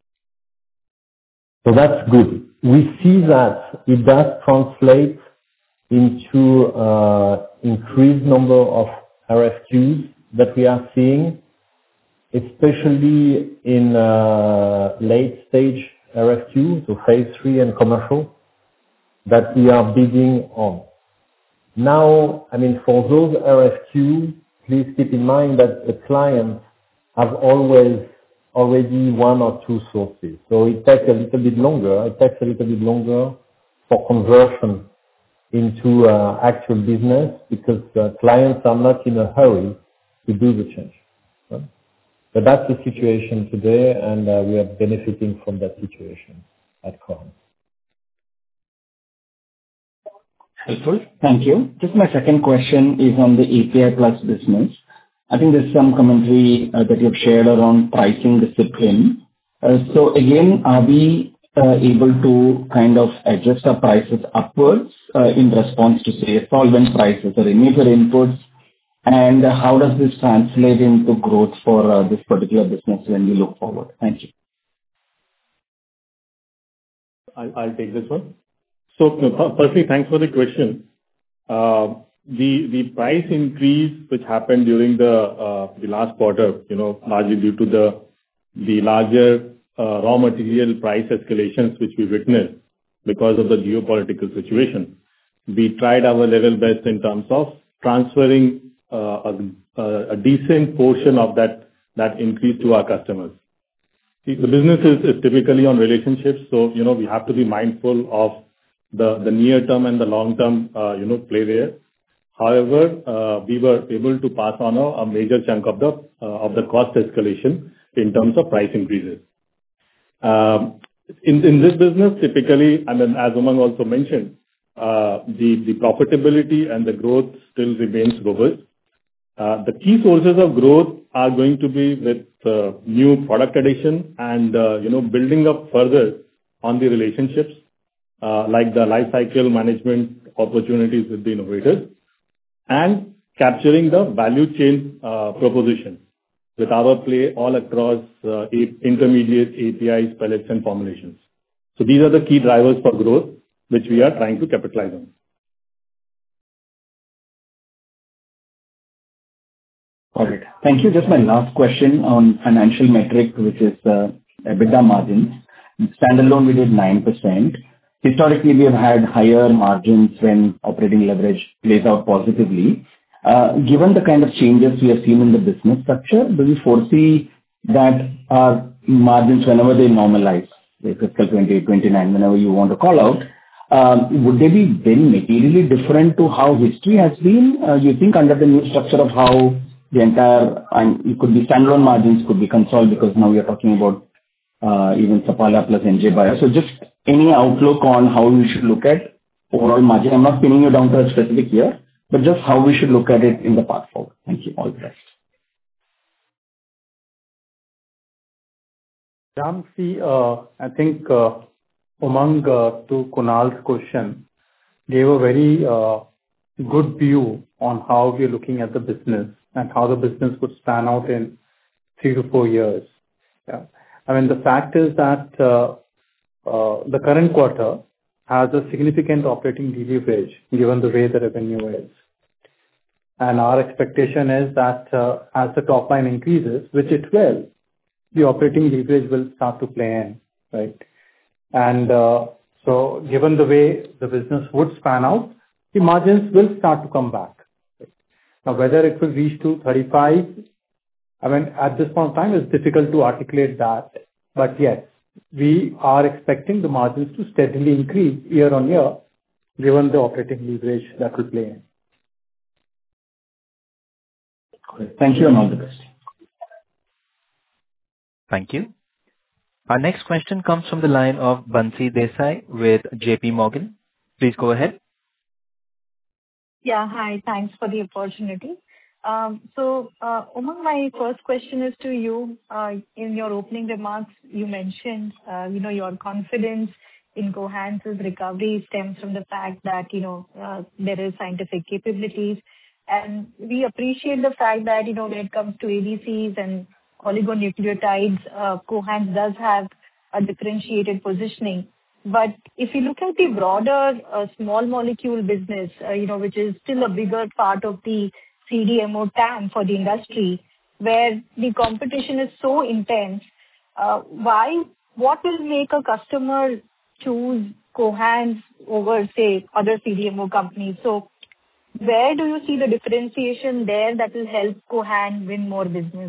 So that's good. We see that it does translate into uh, increased number of R F Qs that we are seeing, especially in uh, late stage R F Q, so phase three and commercial, that we are bidding on. Now, I mean, for those R F Q, please keep in mind that the clients have always already one or two sources. So it takes a little bit longer. It takes a little bit longer for conversion into uh, actual business, because uh, clients are not in a hurry to do the change. Right? But that's the situation today, and uh, we are benefiting from that situation at Cohance. Helpful. Thank you. Just my second question is on the A P I Plus business. I think there's some commentary uh, that you've shared around pricing discipline. Uh, So again, are we uh, able to kind of adjust our prices upwards uh, in response to, say, solvent prices or any other inputs? And how does this translate into growth for uh, this particular business when we look forward? Thank you. I'll I'll take this one. So, no, th- firstly, thanks for the question. Uh, The the price increase which happened during the uh, the last quarter, you know, largely due to the the larger uh, raw material price escalations which we witnessed because of the geopolitical situation. We tried our level best in terms of transferring uh, a a- a decent portion of that that increase to our customers. See, the business is is typically on relationships, so, you know, we have to be mindful of the the near term and the long term, uh, you know, play there. However, uh, we were able to pass on a a major chunk of the uh, of the cost escalation in terms of price increases. Um, In in this business, typically, and then as Umang also mentioned, uh, the the profitability and the growth still remains robust. Uh, the key sources of growth are going to be with uh, new product addition and, uh, you know, building up further on the relationships, uh, like the life cycle management opportunities with the innovators, and capturing the value chain uh, proposition with our play all across uh, intermediate A P Is, pellets, and formulations. So these are the key drivers for growth, which we are trying to capitalize on. All right. Thank you. Just my last question on financial metric, which is uh, EBITDA margins. Standalone, we did nine percent. Historically, we have had higher margins when operating leverage plays out positively. Uh, Given the kind of changes we have seen in the business structure, do you foresee that our margins, whenever they normalize, like fiscal twenty-eight, twenty-nine, whenever you want to call out, um, would they be then materially different to how history has been? Uh, You think under the new structure of how the entire, and it could be standalone margins, could be consolidated, because now we are talking about uh, even Sapala plus N J Bio. So just any outlook on how we should look at overall margin? I'm not pinning you down to a specific year, but just how we should look at it in the path forward. Thank you. All the best. Ram, see, uh, I think uh, Umang, uh, to Kunal's question, gave a very uh, good view on how we're looking at the business and how the business would span out in three to four years. Yeah. I mean, the fact is that uh, uh, the current quarter has a significant operating leverage given the way the revenue is. And our expectation is that uh, as the top line increases, which it will, the operating leverage will start to play in, right? And uh, so given the way the business would span out, the margins will start to come back. Now, whether it will reach to thirty-five, I mean, at this point in time, it's difficult to articulate that. But yes, we are expecting the margins to steadily increase year on year, given the operating leverage that will play in. Thank you and all the best. Thank you. Our next question comes from the line of Bansi Desai with J P Morgan. Please go ahead. Yeah, hi. Thanks for the opportunity. Um, so, uh, Umang, my first question is to you. Uh, in your opening remarks, you mentioned, uh, you know, your confidence in Cohance's recovery stems from the fact that, you know, uh, there is scientific capabilities. And we appreciate the fact that, you know, when it comes to A D Cs and oligonucleotides, uh, Cohance does have a differentiated positioning. But if you look at the broader uh, small molecule business, uh, you know, which is still a bigger part of the C D M O T A M for the industry, where the competition is so intense, uh, why, what will make a customer choose Cohance over, say, other C D M O companies? So where do you see the differentiation there that will help Cohance win more business?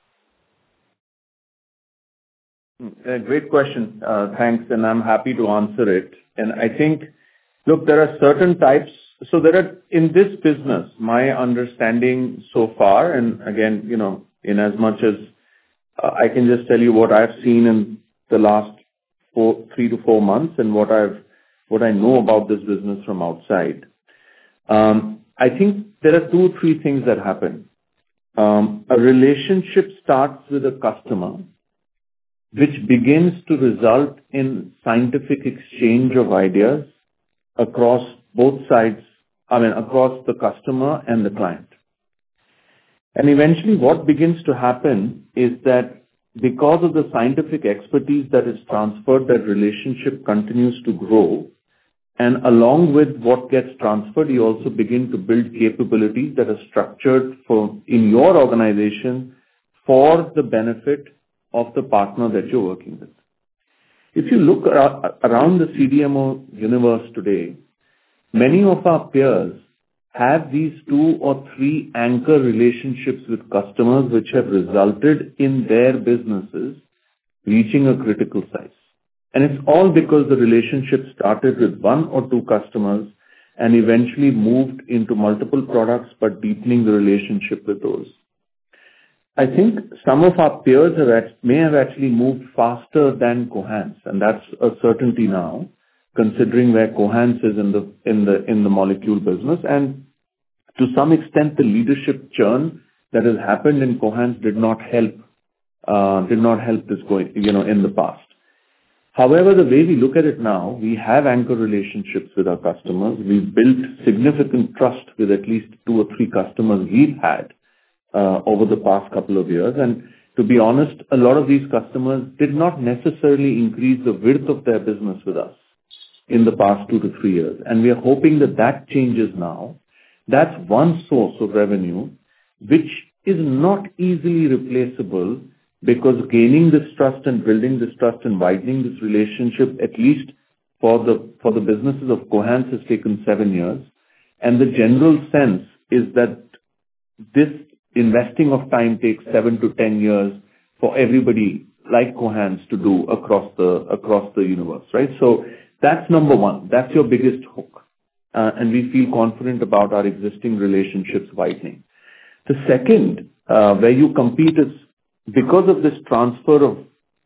A great question. Uh, thanks, and I'm happy to answer it. And I think, look, there are certain types. So there are, in this business, my understanding so far, and again, you know, in as much as uh, I can just tell you what I've seen in the last four, three to four months and what I've, what I know about this business from outside. Um, I think there are two, three things that happen. Um, a relationship starts with a customer, which begins to result in scientific exchange of ideas across both sides, I mean, across the customer and the client. And eventually what begins to happen is that because of the scientific expertise that is transferred, that relationship continues to grow. And along with what gets transferred, you also begin to build capabilities that are structured for in your organization for the benefit of the partner that you're working with. If you look ar- around the C D M O universe today, many of our peers have these two or three anchor relationships with customers which have resulted in their businesses reaching a critical size. And it's all because the relationship started with one or two customers and eventually moved into multiple products, but deepening the relationship with those. I think some of our peers have act- may have actually moved faster than Cohance, and that's a certainty now, considering where Cohance is in the in the in the molecule business. And to some extent, the leadership churn that has happened in Cohance did not help, uh, did not help this going, you know, in the past. However, the way we look at it now, we have anchor relationships with our customers. We've built significant trust with at least two or three customers we've had uh, over the past couple of years. And to be honest, a lot of these customers did not necessarily increase the width of their business with us in the past two to three years. And we are hoping that that changes now. That's one source of revenue, which is not easily replaceable, because gaining this trust and building this trust and widening this relationship, at least for the for the businesses of Cohance, has taken seven years. And the general sense is that this investing of time takes seven to ten years for everybody like Cohance to do across the across the universe, right? So that's number one. That's your biggest hook. Uh, and we feel confident about our existing relationships widening. The second, uh, where you compete, is because of this transfer of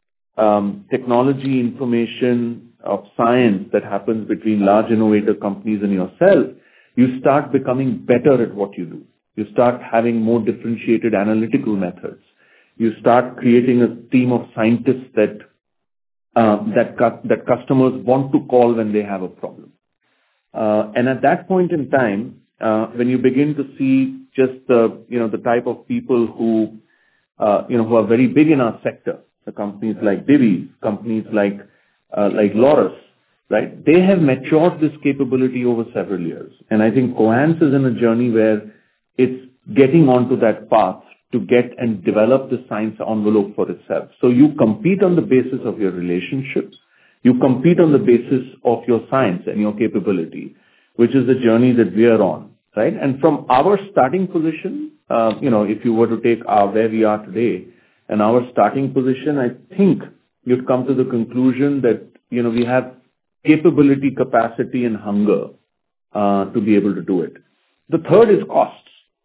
um, technology, information, of science that happens between large innovator companies and yourself, you start becoming better at what you do. You start having more differentiated analytical methods. You start creating a team of scientists that uh, that cu- that customers want to call when they have a problem. Uh, and at that point in time, uh, when you begin to see just the you know the type of people who uh, you know who are very big in our sector, the companies like Divi, companies like uh, like Laurus, right? They have matured this capability over several years, and I think Cohance is in a journey where it's getting onto that path to get and develop the science envelope for itself. So you compete on the basis of your relationships. You compete on the basis of your science and your capability, which is the journey that we are on, right? And from our starting position, uh, you know, if you were to take our, where we are today and our starting position, I think you'd come to the conclusion that, you know, we have capability, capacity, and hunger uh, to be able to do it. The third is costs.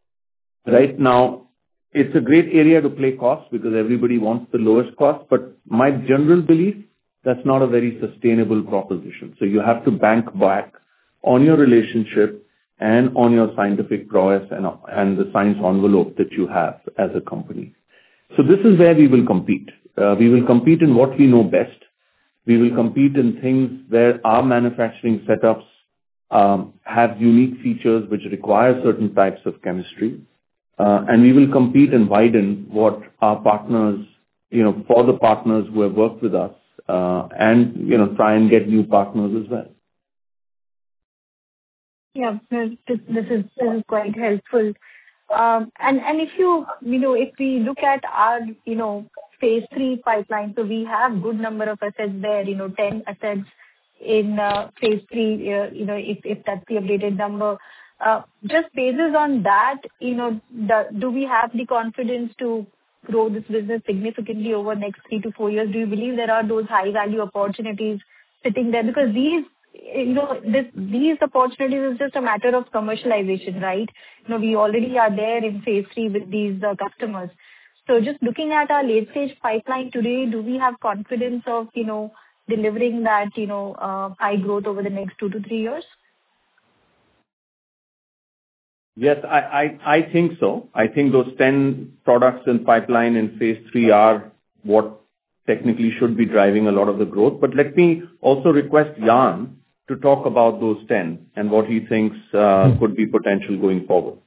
Right now, it's a great area to play costs because everybody wants the lowest cost, but my general belief, that's not a very sustainable proposition. So you have to bank back on your relationship and on your scientific prowess and, and the science envelope that you have as a company. So this is where we will compete. Uh, we will compete in what we know best. We will compete in things where our manufacturing setups um, have unique features which require certain types of chemistry. Uh, and we will compete and widen what our partners, you know, for the partners who have worked with us, uh, and, you know, try and get new partners as well. Yeah, this, this is this is quite helpful. Um, and and if you you know if we look at our you know phase three pipeline, so we have good number of assets there. You know, ten assets in uh, phase three. Uh, you know, if if that's the updated number. Uh, just basis on that, you know, the, do we have the confidence to grow this business significantly over the next three to four years? Do you believe there are those high value opportunities sitting there? Because these, you know, this, these opportunities is just a matter of commercialization, right? You know, we already are there in phase three with these uh, customers. So just looking at our late stage pipeline today, do we have confidence of, you know, delivering that, you know, uh, high growth over the next two to three years? Yes, I, I, I think so. I think those ten products in pipeline in phase three are what technically should be driving a lot of the growth. But let me also request Jan to talk about those ten and what he thinks uh, could be potential going forward.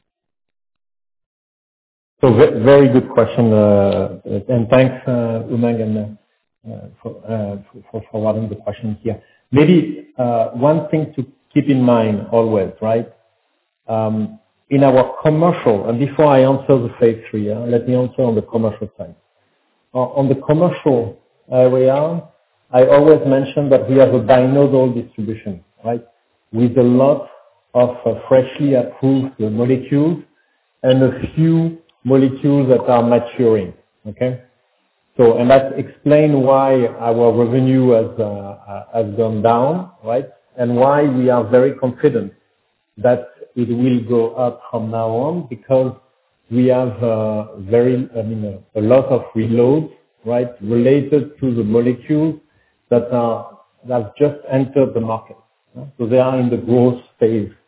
So ve- very good question, uh, and thanks, uh, Umang, and uh, for, uh, for forwarding the question here. Maybe uh, one thing to keep in mind always, right? Um, In our commercial, and before I answer the phase three, uh, let me answer on the commercial side. Uh, on the commercial area, I always mention that we have a binodal distribution, right? With a lot of uh, freshly approved uh, molecules and a few molecules that are maturing, okay? So, and that explains why our revenue has, uh, has gone down, right? And why we are very confident that it will go up from now on, because we have uh, very, I mean, a, a lot of reloads, right, related to the molecules that are that have just entered the market. So they are in the growth phase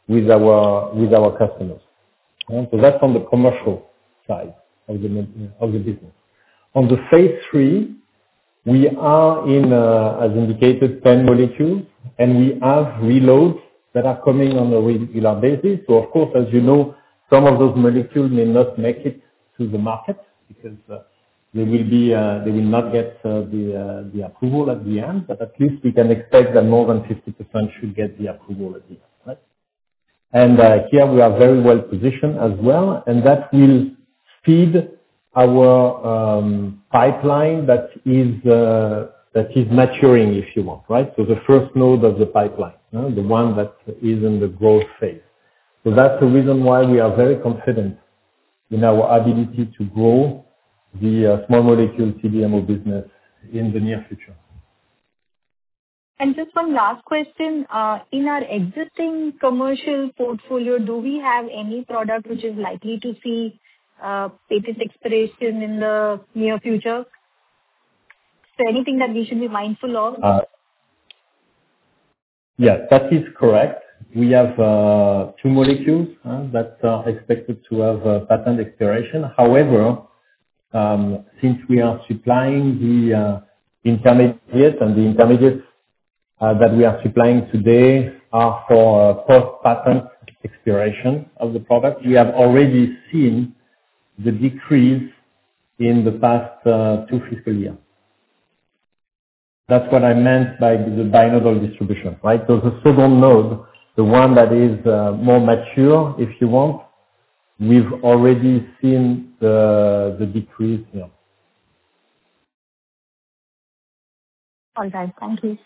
with our with our customers. Uh, So that's on the commercial side of the of the business. On the phase three, we are in, uh, as indicated, ten molecules, and we have reloads that are coming on a regular basis. So of course, as you know, some of those molecules may not make it to the market because uh, they will be, uh, they will not get uh, the uh, the approval at the end, but at least we can expect that more than fifty percent should get the approval at the end, right? And uh, here we are very well positioned as well, and that will feed our um, pipeline that is uh, that is maturing, if you want, right? So the first node of the pipeline, uh, the one that is in the growth phase. So that's the reason why we are very confident in our ability to grow the uh, small molecule C D M O business in the near future. And just one last question. Uh, in our existing commercial portfolio, do we have any product which is likely to see uh, patent expiration in the near future? So anything that we should be mindful of? Uh, yes, that is correct. We have uh, two molecules uh, that are expected to have uh, patent expiration. However, um, since we are supplying the uh, intermediate and the intermediates uh, that we are supplying today are for uh, post-patent expiration of the product, we have already seen the decrease in the past uh, two fiscal years. That's what I meant by the binodal distribution, right? So the second node, the one that is uh, more mature, if you want, we've already seen the the decrease here. All right. Thank you.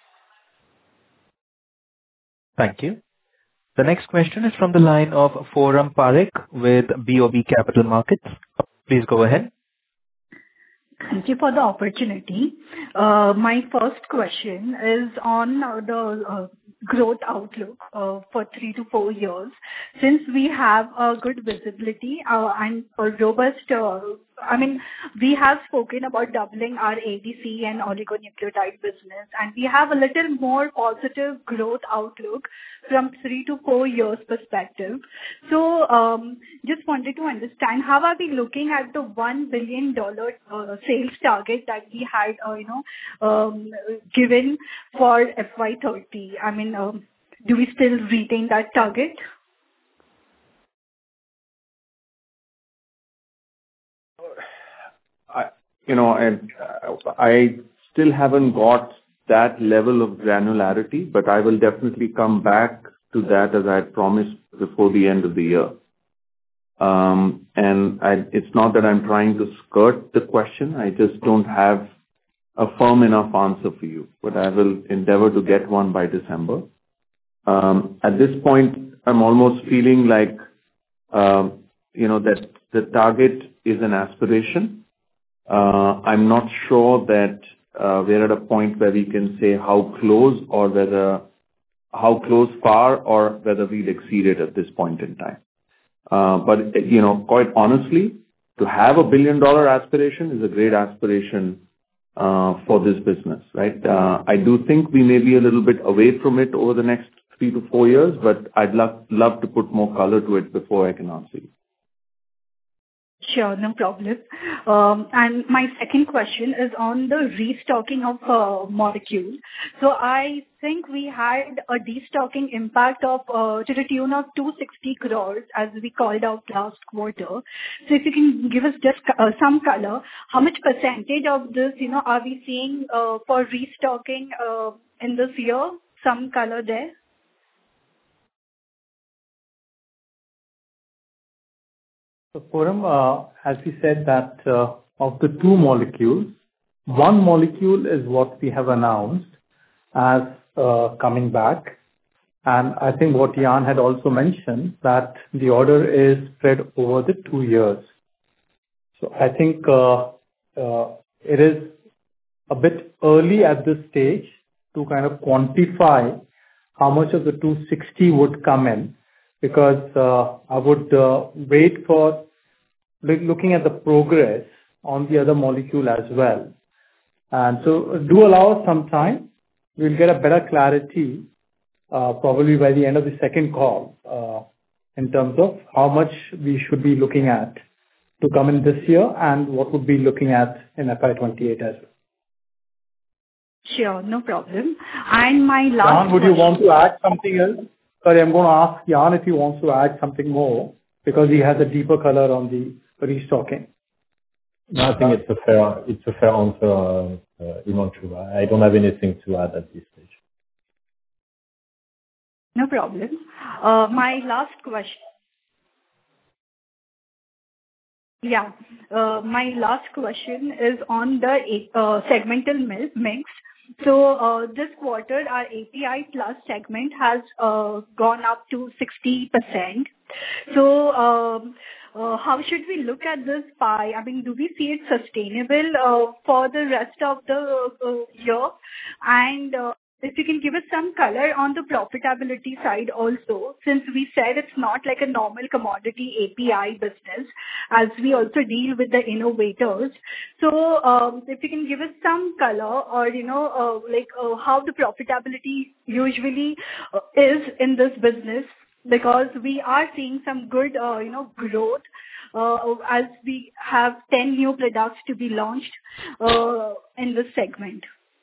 Thank you. The next question is from the line of Forum Parekh with B O B Capital Markets. Please go ahead. Thank you for the opportunity. Uh, My first question is on uh, the uh, growth outlook uh, for three to four years. Since we have a good visibility uh, and a robust, uh, I mean, we have spoken about doubling our A D C and oligonucleotide business, and we have a little more positive growth outlook from three to four years perspective. So, um, just wanted to understand, how are we looking at the one billion dollars uh, sales target that we had, uh, you know, um, given for F Y thirty? I mean, um, do we still retain that target? I, you know, I, I still haven't got that level of granularity, but I will definitely come back to that as I had promised before the end of the year. Um, and I, it's not that I'm trying to skirt the question. I just don't have a firm enough answer for you, but I will endeavor to get one by December. Um, at this point, I'm almost feeling like, um, you know, that the target is an aspiration. Uh, I'm not sure that uh, we're at a point where we can say how close or whether how close far or whether we'll exceed it at this point in time. Uh, but, you know, quite honestly, to have a billion dollar aspiration is a great aspiration uh, for this business, right? Uh, I do think we may be a little bit away from it over the next three to four years, but I'd love, love to put more color to it before I can answer you. Sure, no problem. Um, and my second question is on the restocking of uh, molecules. So I think we had a destocking impact of uh, to the tune of two hundred sixty crores as we called out last quarter. So if you can give us just uh, some color, how much percentage of this, you know, are we seeing uh, for restocking uh, in this year? Some color there. So, Forum, uh, as we said that uh, of the two molecules, one molecule is what we have announced as uh, coming back. And I think what Jan had also mentioned, that the order is spread over the two years. So I think uh, uh, it is a bit early at this stage to kind of quantify how much of the two hundred sixty would come in, because uh, I would uh, wait for looking at the progress on the other molecule as well. And so do allow us some time. We'll get a better clarity uh, probably by the end of the second call uh, in terms of how much we should be looking at to come in this year and what would be looking at in F Y twenty-eight as well. Sure, no problem. And my last Jan, would you want to add something else? Sorry, I'm going to ask Jan if he wants to add something more because he has a deeper color on the restocking. No, I think it's a fair, it's a fair answer, uh, uh, Himanshu. I don't have anything to add at this stage. No problem. Uh, my last question. Yeah, uh, my last question is on the uh, segmental mil- mix. So uh, this quarter, our A P I plus segment has uh, gone up to sixty percent. So um, uh, how should we look at this pie? I mean, do we see it sustainable uh, for the rest of the uh, year? And uh, if you can give us some color on the profitability side also, since we said it's not like a normal commodity A P I business, as we also deal with the innovators. So um, if you can give us some color or, you know, uh, like uh, how the profitability usually uh, is in this business, because we are seeing some good, uh, you know, growth uh, as we have ten new products to be launched uh, in this segment.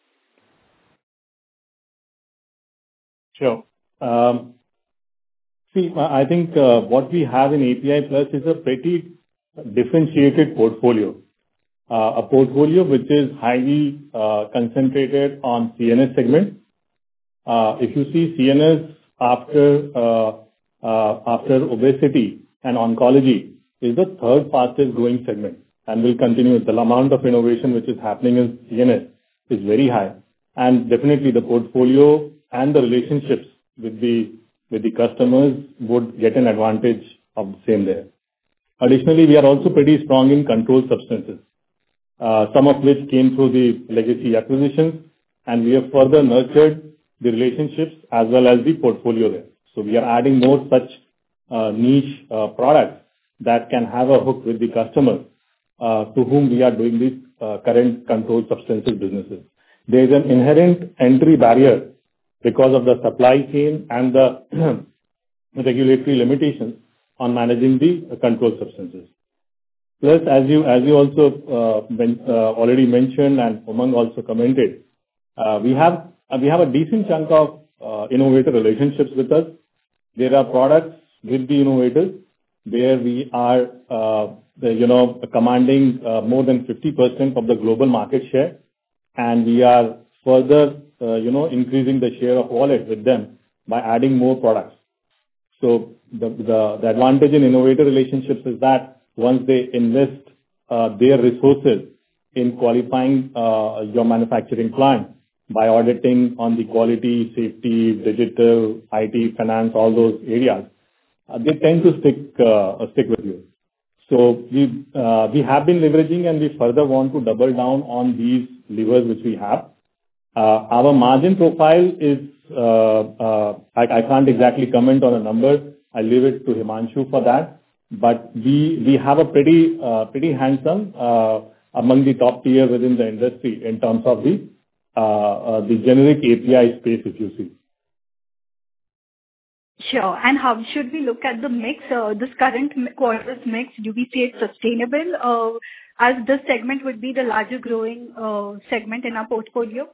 Sure. Um, See, I think uh, what we have in A P I Plus is a pretty differentiated portfolio. Uh, A portfolio which is highly uh, concentrated on C N S segment. Uh, If you see C N S after uh, uh, after obesity and oncology is the third fastest growing segment and will continue. The amount of innovation which is happening in C N S is very high. And definitely the portfolio and the relationships with the with the customers would get an advantage of the same there. Additionally, we are also pretty strong in controlled substances, uh, some of which came through the legacy acquisitions, and we have further nurtured the relationships as well as the portfolio there. So we are adding more such uh, niche uh, products that can have a hook with the customer uh, to whom we are doing these uh, current controlled substances businesses. There is an inherent entry barrier because of the supply chain and the regulatory limitations on managing the controlled substances. Plus, as you as you also uh, ben, uh, already mentioned and Umang also commented, uh, we have uh, we have a decent chunk of uh, innovator relationships with us. There are products with the innovators where we are uh, the, you know commanding uh, more than fifty percent of the global market share, and we are further uh, you know increasing the share of wallet with them by adding more products. So the, the, the advantage in innovator relationships is that once they invest uh, their resources in qualifying uh, your manufacturing plant by auditing on the quality, safety, digital, I T, finance, all those areas, uh, they tend to stick uh, stick with you. So we uh, we have been leveraging and we further want to double down on these levers which we have. Uh, our margin profile is Uh, uh, I, I can't exactly comment on a number. I'll leave it to Himanshu for that. But we we have a pretty uh, pretty handsome uh, among the top tier within the industry in terms of the uh, uh, the generic A P I space, if you see. Sure. And how should we look at the mix? Uh, this current quarter's mix, do we see it sustainable uh, as this segment would be the larger growing uh, segment in our portfolio?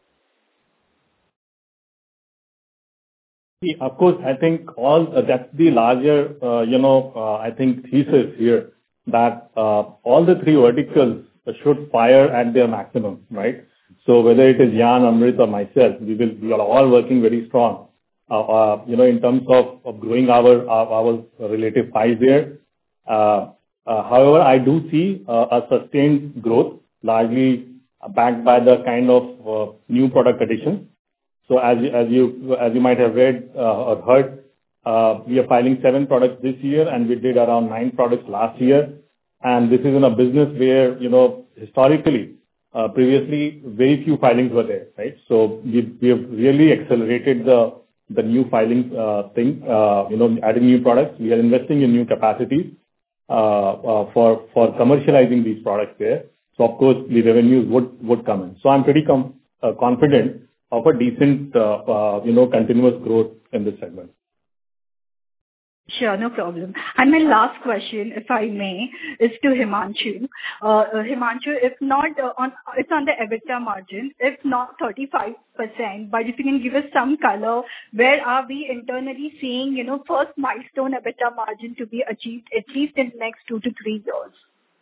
See, of course, I think all uh, that's the larger, uh, you know, uh, I think thesis here that uh, all the three verticals should fire at their maximum, right? So whether it is Jan, Amrit, or myself, we will we are all working very strong, uh, uh, you know, in terms of, of growing our, our our relative pie there. Uh, uh, however, I do see uh, a sustained growth, largely backed by the kind of uh, new product additions. So as as you as you might have read uh, or heard, uh, we are filing seven products this year, and we did around nine products last year. And this is in a business where you know historically, uh, previously very few filings were there, right? So we we have really accelerated the the new filing uh, thing, uh, you know, adding new products. We are investing in new capacities uh, uh, for for commercializing these products there. So of course the revenues would would come in. So I'm pretty com- uh, confident of a decent, uh, uh, you know, continuous growth in this segment. Sure, no problem. And my last question, if I may, is to Himanshu. Uh, uh, Himanshu, if not uh, on, it's on the EBITDA margin, if not thirty-five percent, but if you can give us some color, where are we internally seeing, you know, first milestone EBITDA margin to be achieved at least in the next two to three years?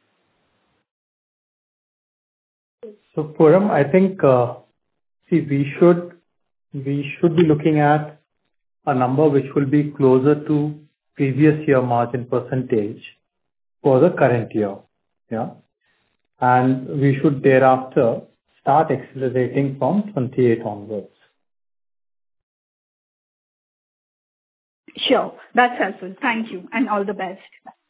So, Puram, I think, uh, see, we should, we should be looking at a number which will be closer to previous year margin percentage for the current year. Yeah. And we should thereafter start accelerating from twenty-eight onwards. Sure. That's helpful. Thank you, and all the best.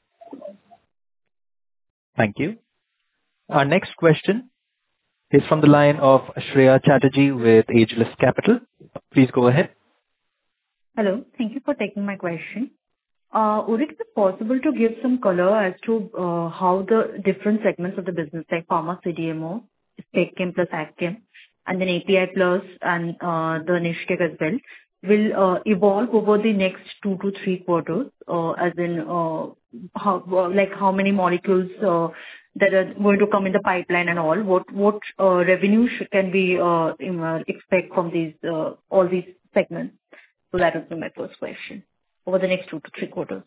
Thank you. Our next question is from the line of Shreya Chatterjee with Ageless Capital. Please go ahead. Hello. Thank you for taking my question. Uh, Would it be possible to give some color as to uh, how the different segments of the business, like pharma C D M O, Spec Chem plus Ag Chem, and then A P I plus and uh, the niche tech as well, will uh, evolve over the next two to three quarters, uh, as in uh, how uh, like how many molecules uh, that are going to come in the pipeline and all? What what uh, revenue sh- can we uh, im- uh, expect from these uh, all these segments? So that would be my first question. Over the next two to three quarters.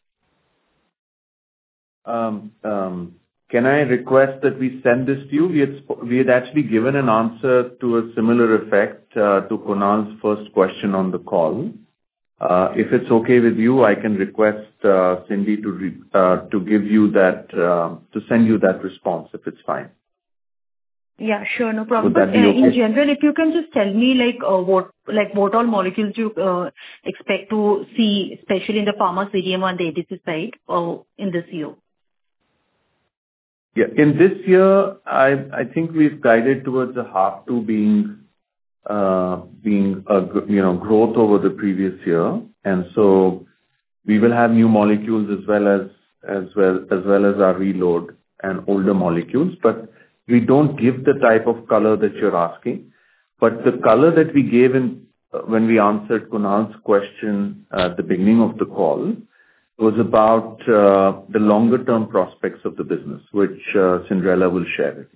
Um, um, can I request that we send this to you? We had, sp- we had actually given an answer to a similar effect uh, to Kunal's first question on the call. Uh, if it's okay with you, I can request uh, Cindy to re- uh, to give you that uh, to send you that response if it's fine. Yeah, sure, no problem. Would that But be uh, okay? in general, if you can just tell me like uh, what like what all molecules you uh, expect to see, especially in the pharma C D M O and the A D C side, uh, in this year. Yeah. In this year, I I think we've guided towards a half two being uh, being a gr- you know growth over the previous year. And so we will have new molecules as well as as well as well as our reload and older molecules. But we don't give the type of color that you're asking. But the color that we gave in uh, when we answered Kunal's question at the beginning of the call was about uh, the longer term prospects of the business, which uh, Cinderella will share with you.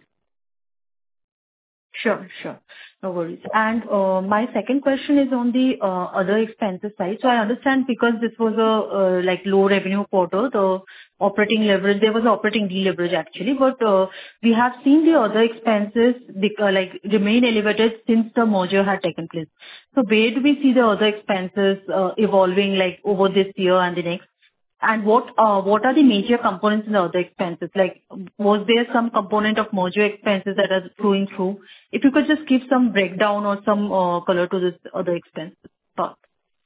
Sure, sure. No worries. And uh, my second question is on the uh, other expenses side. So I understand because this was a uh, like low revenue quarter, the operating leverage, there was operating deleverage actually, but uh, we have seen the other expenses bec- uh, like remain elevated since the merger had taken place. So where do we see the other expenses uh, evolving like over this year and the next? And what uh, what are the major components in the other expenses? Like, was there some component of merger expenses that are flowing through? If you could just give some breakdown or some uh, color to this other expenses part.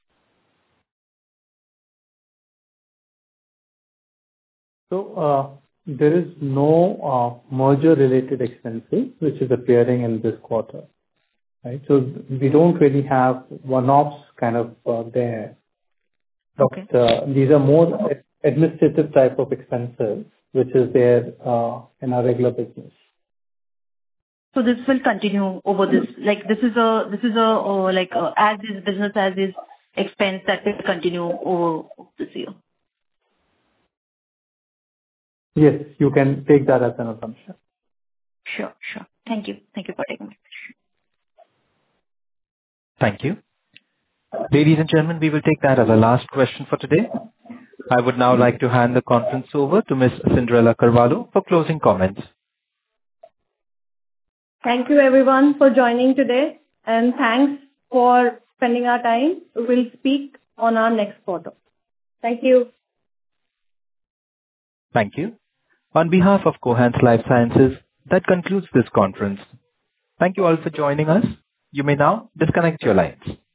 So, uh, there is no uh, merger-related expenses which is appearing in this quarter, right? So we don't really have one-offs kind of uh, there. Okay. But uh, these are more ad- administrative type of expenses, which is there uh, in our regular business. So this will continue over this, like this is a, this is a, uh, like uh, as is business as is expense that will continue over this year. Yes, you can take that as an assumption. Sure, sure. Thank you. Thank you for taking my question. Thank you. Ladies and gentlemen, we will take that as our last question for today. I would now like to hand the conference over to Miz Cinderella Carvalho for closing comments. Thank you everyone for joining today, and thanks for spending our time. We'll speak on our next quarter. Thank you. Thank you. On behalf of Cohance Life Sciences, that concludes this conference. Thank you all for joining us. You may now disconnect your lines.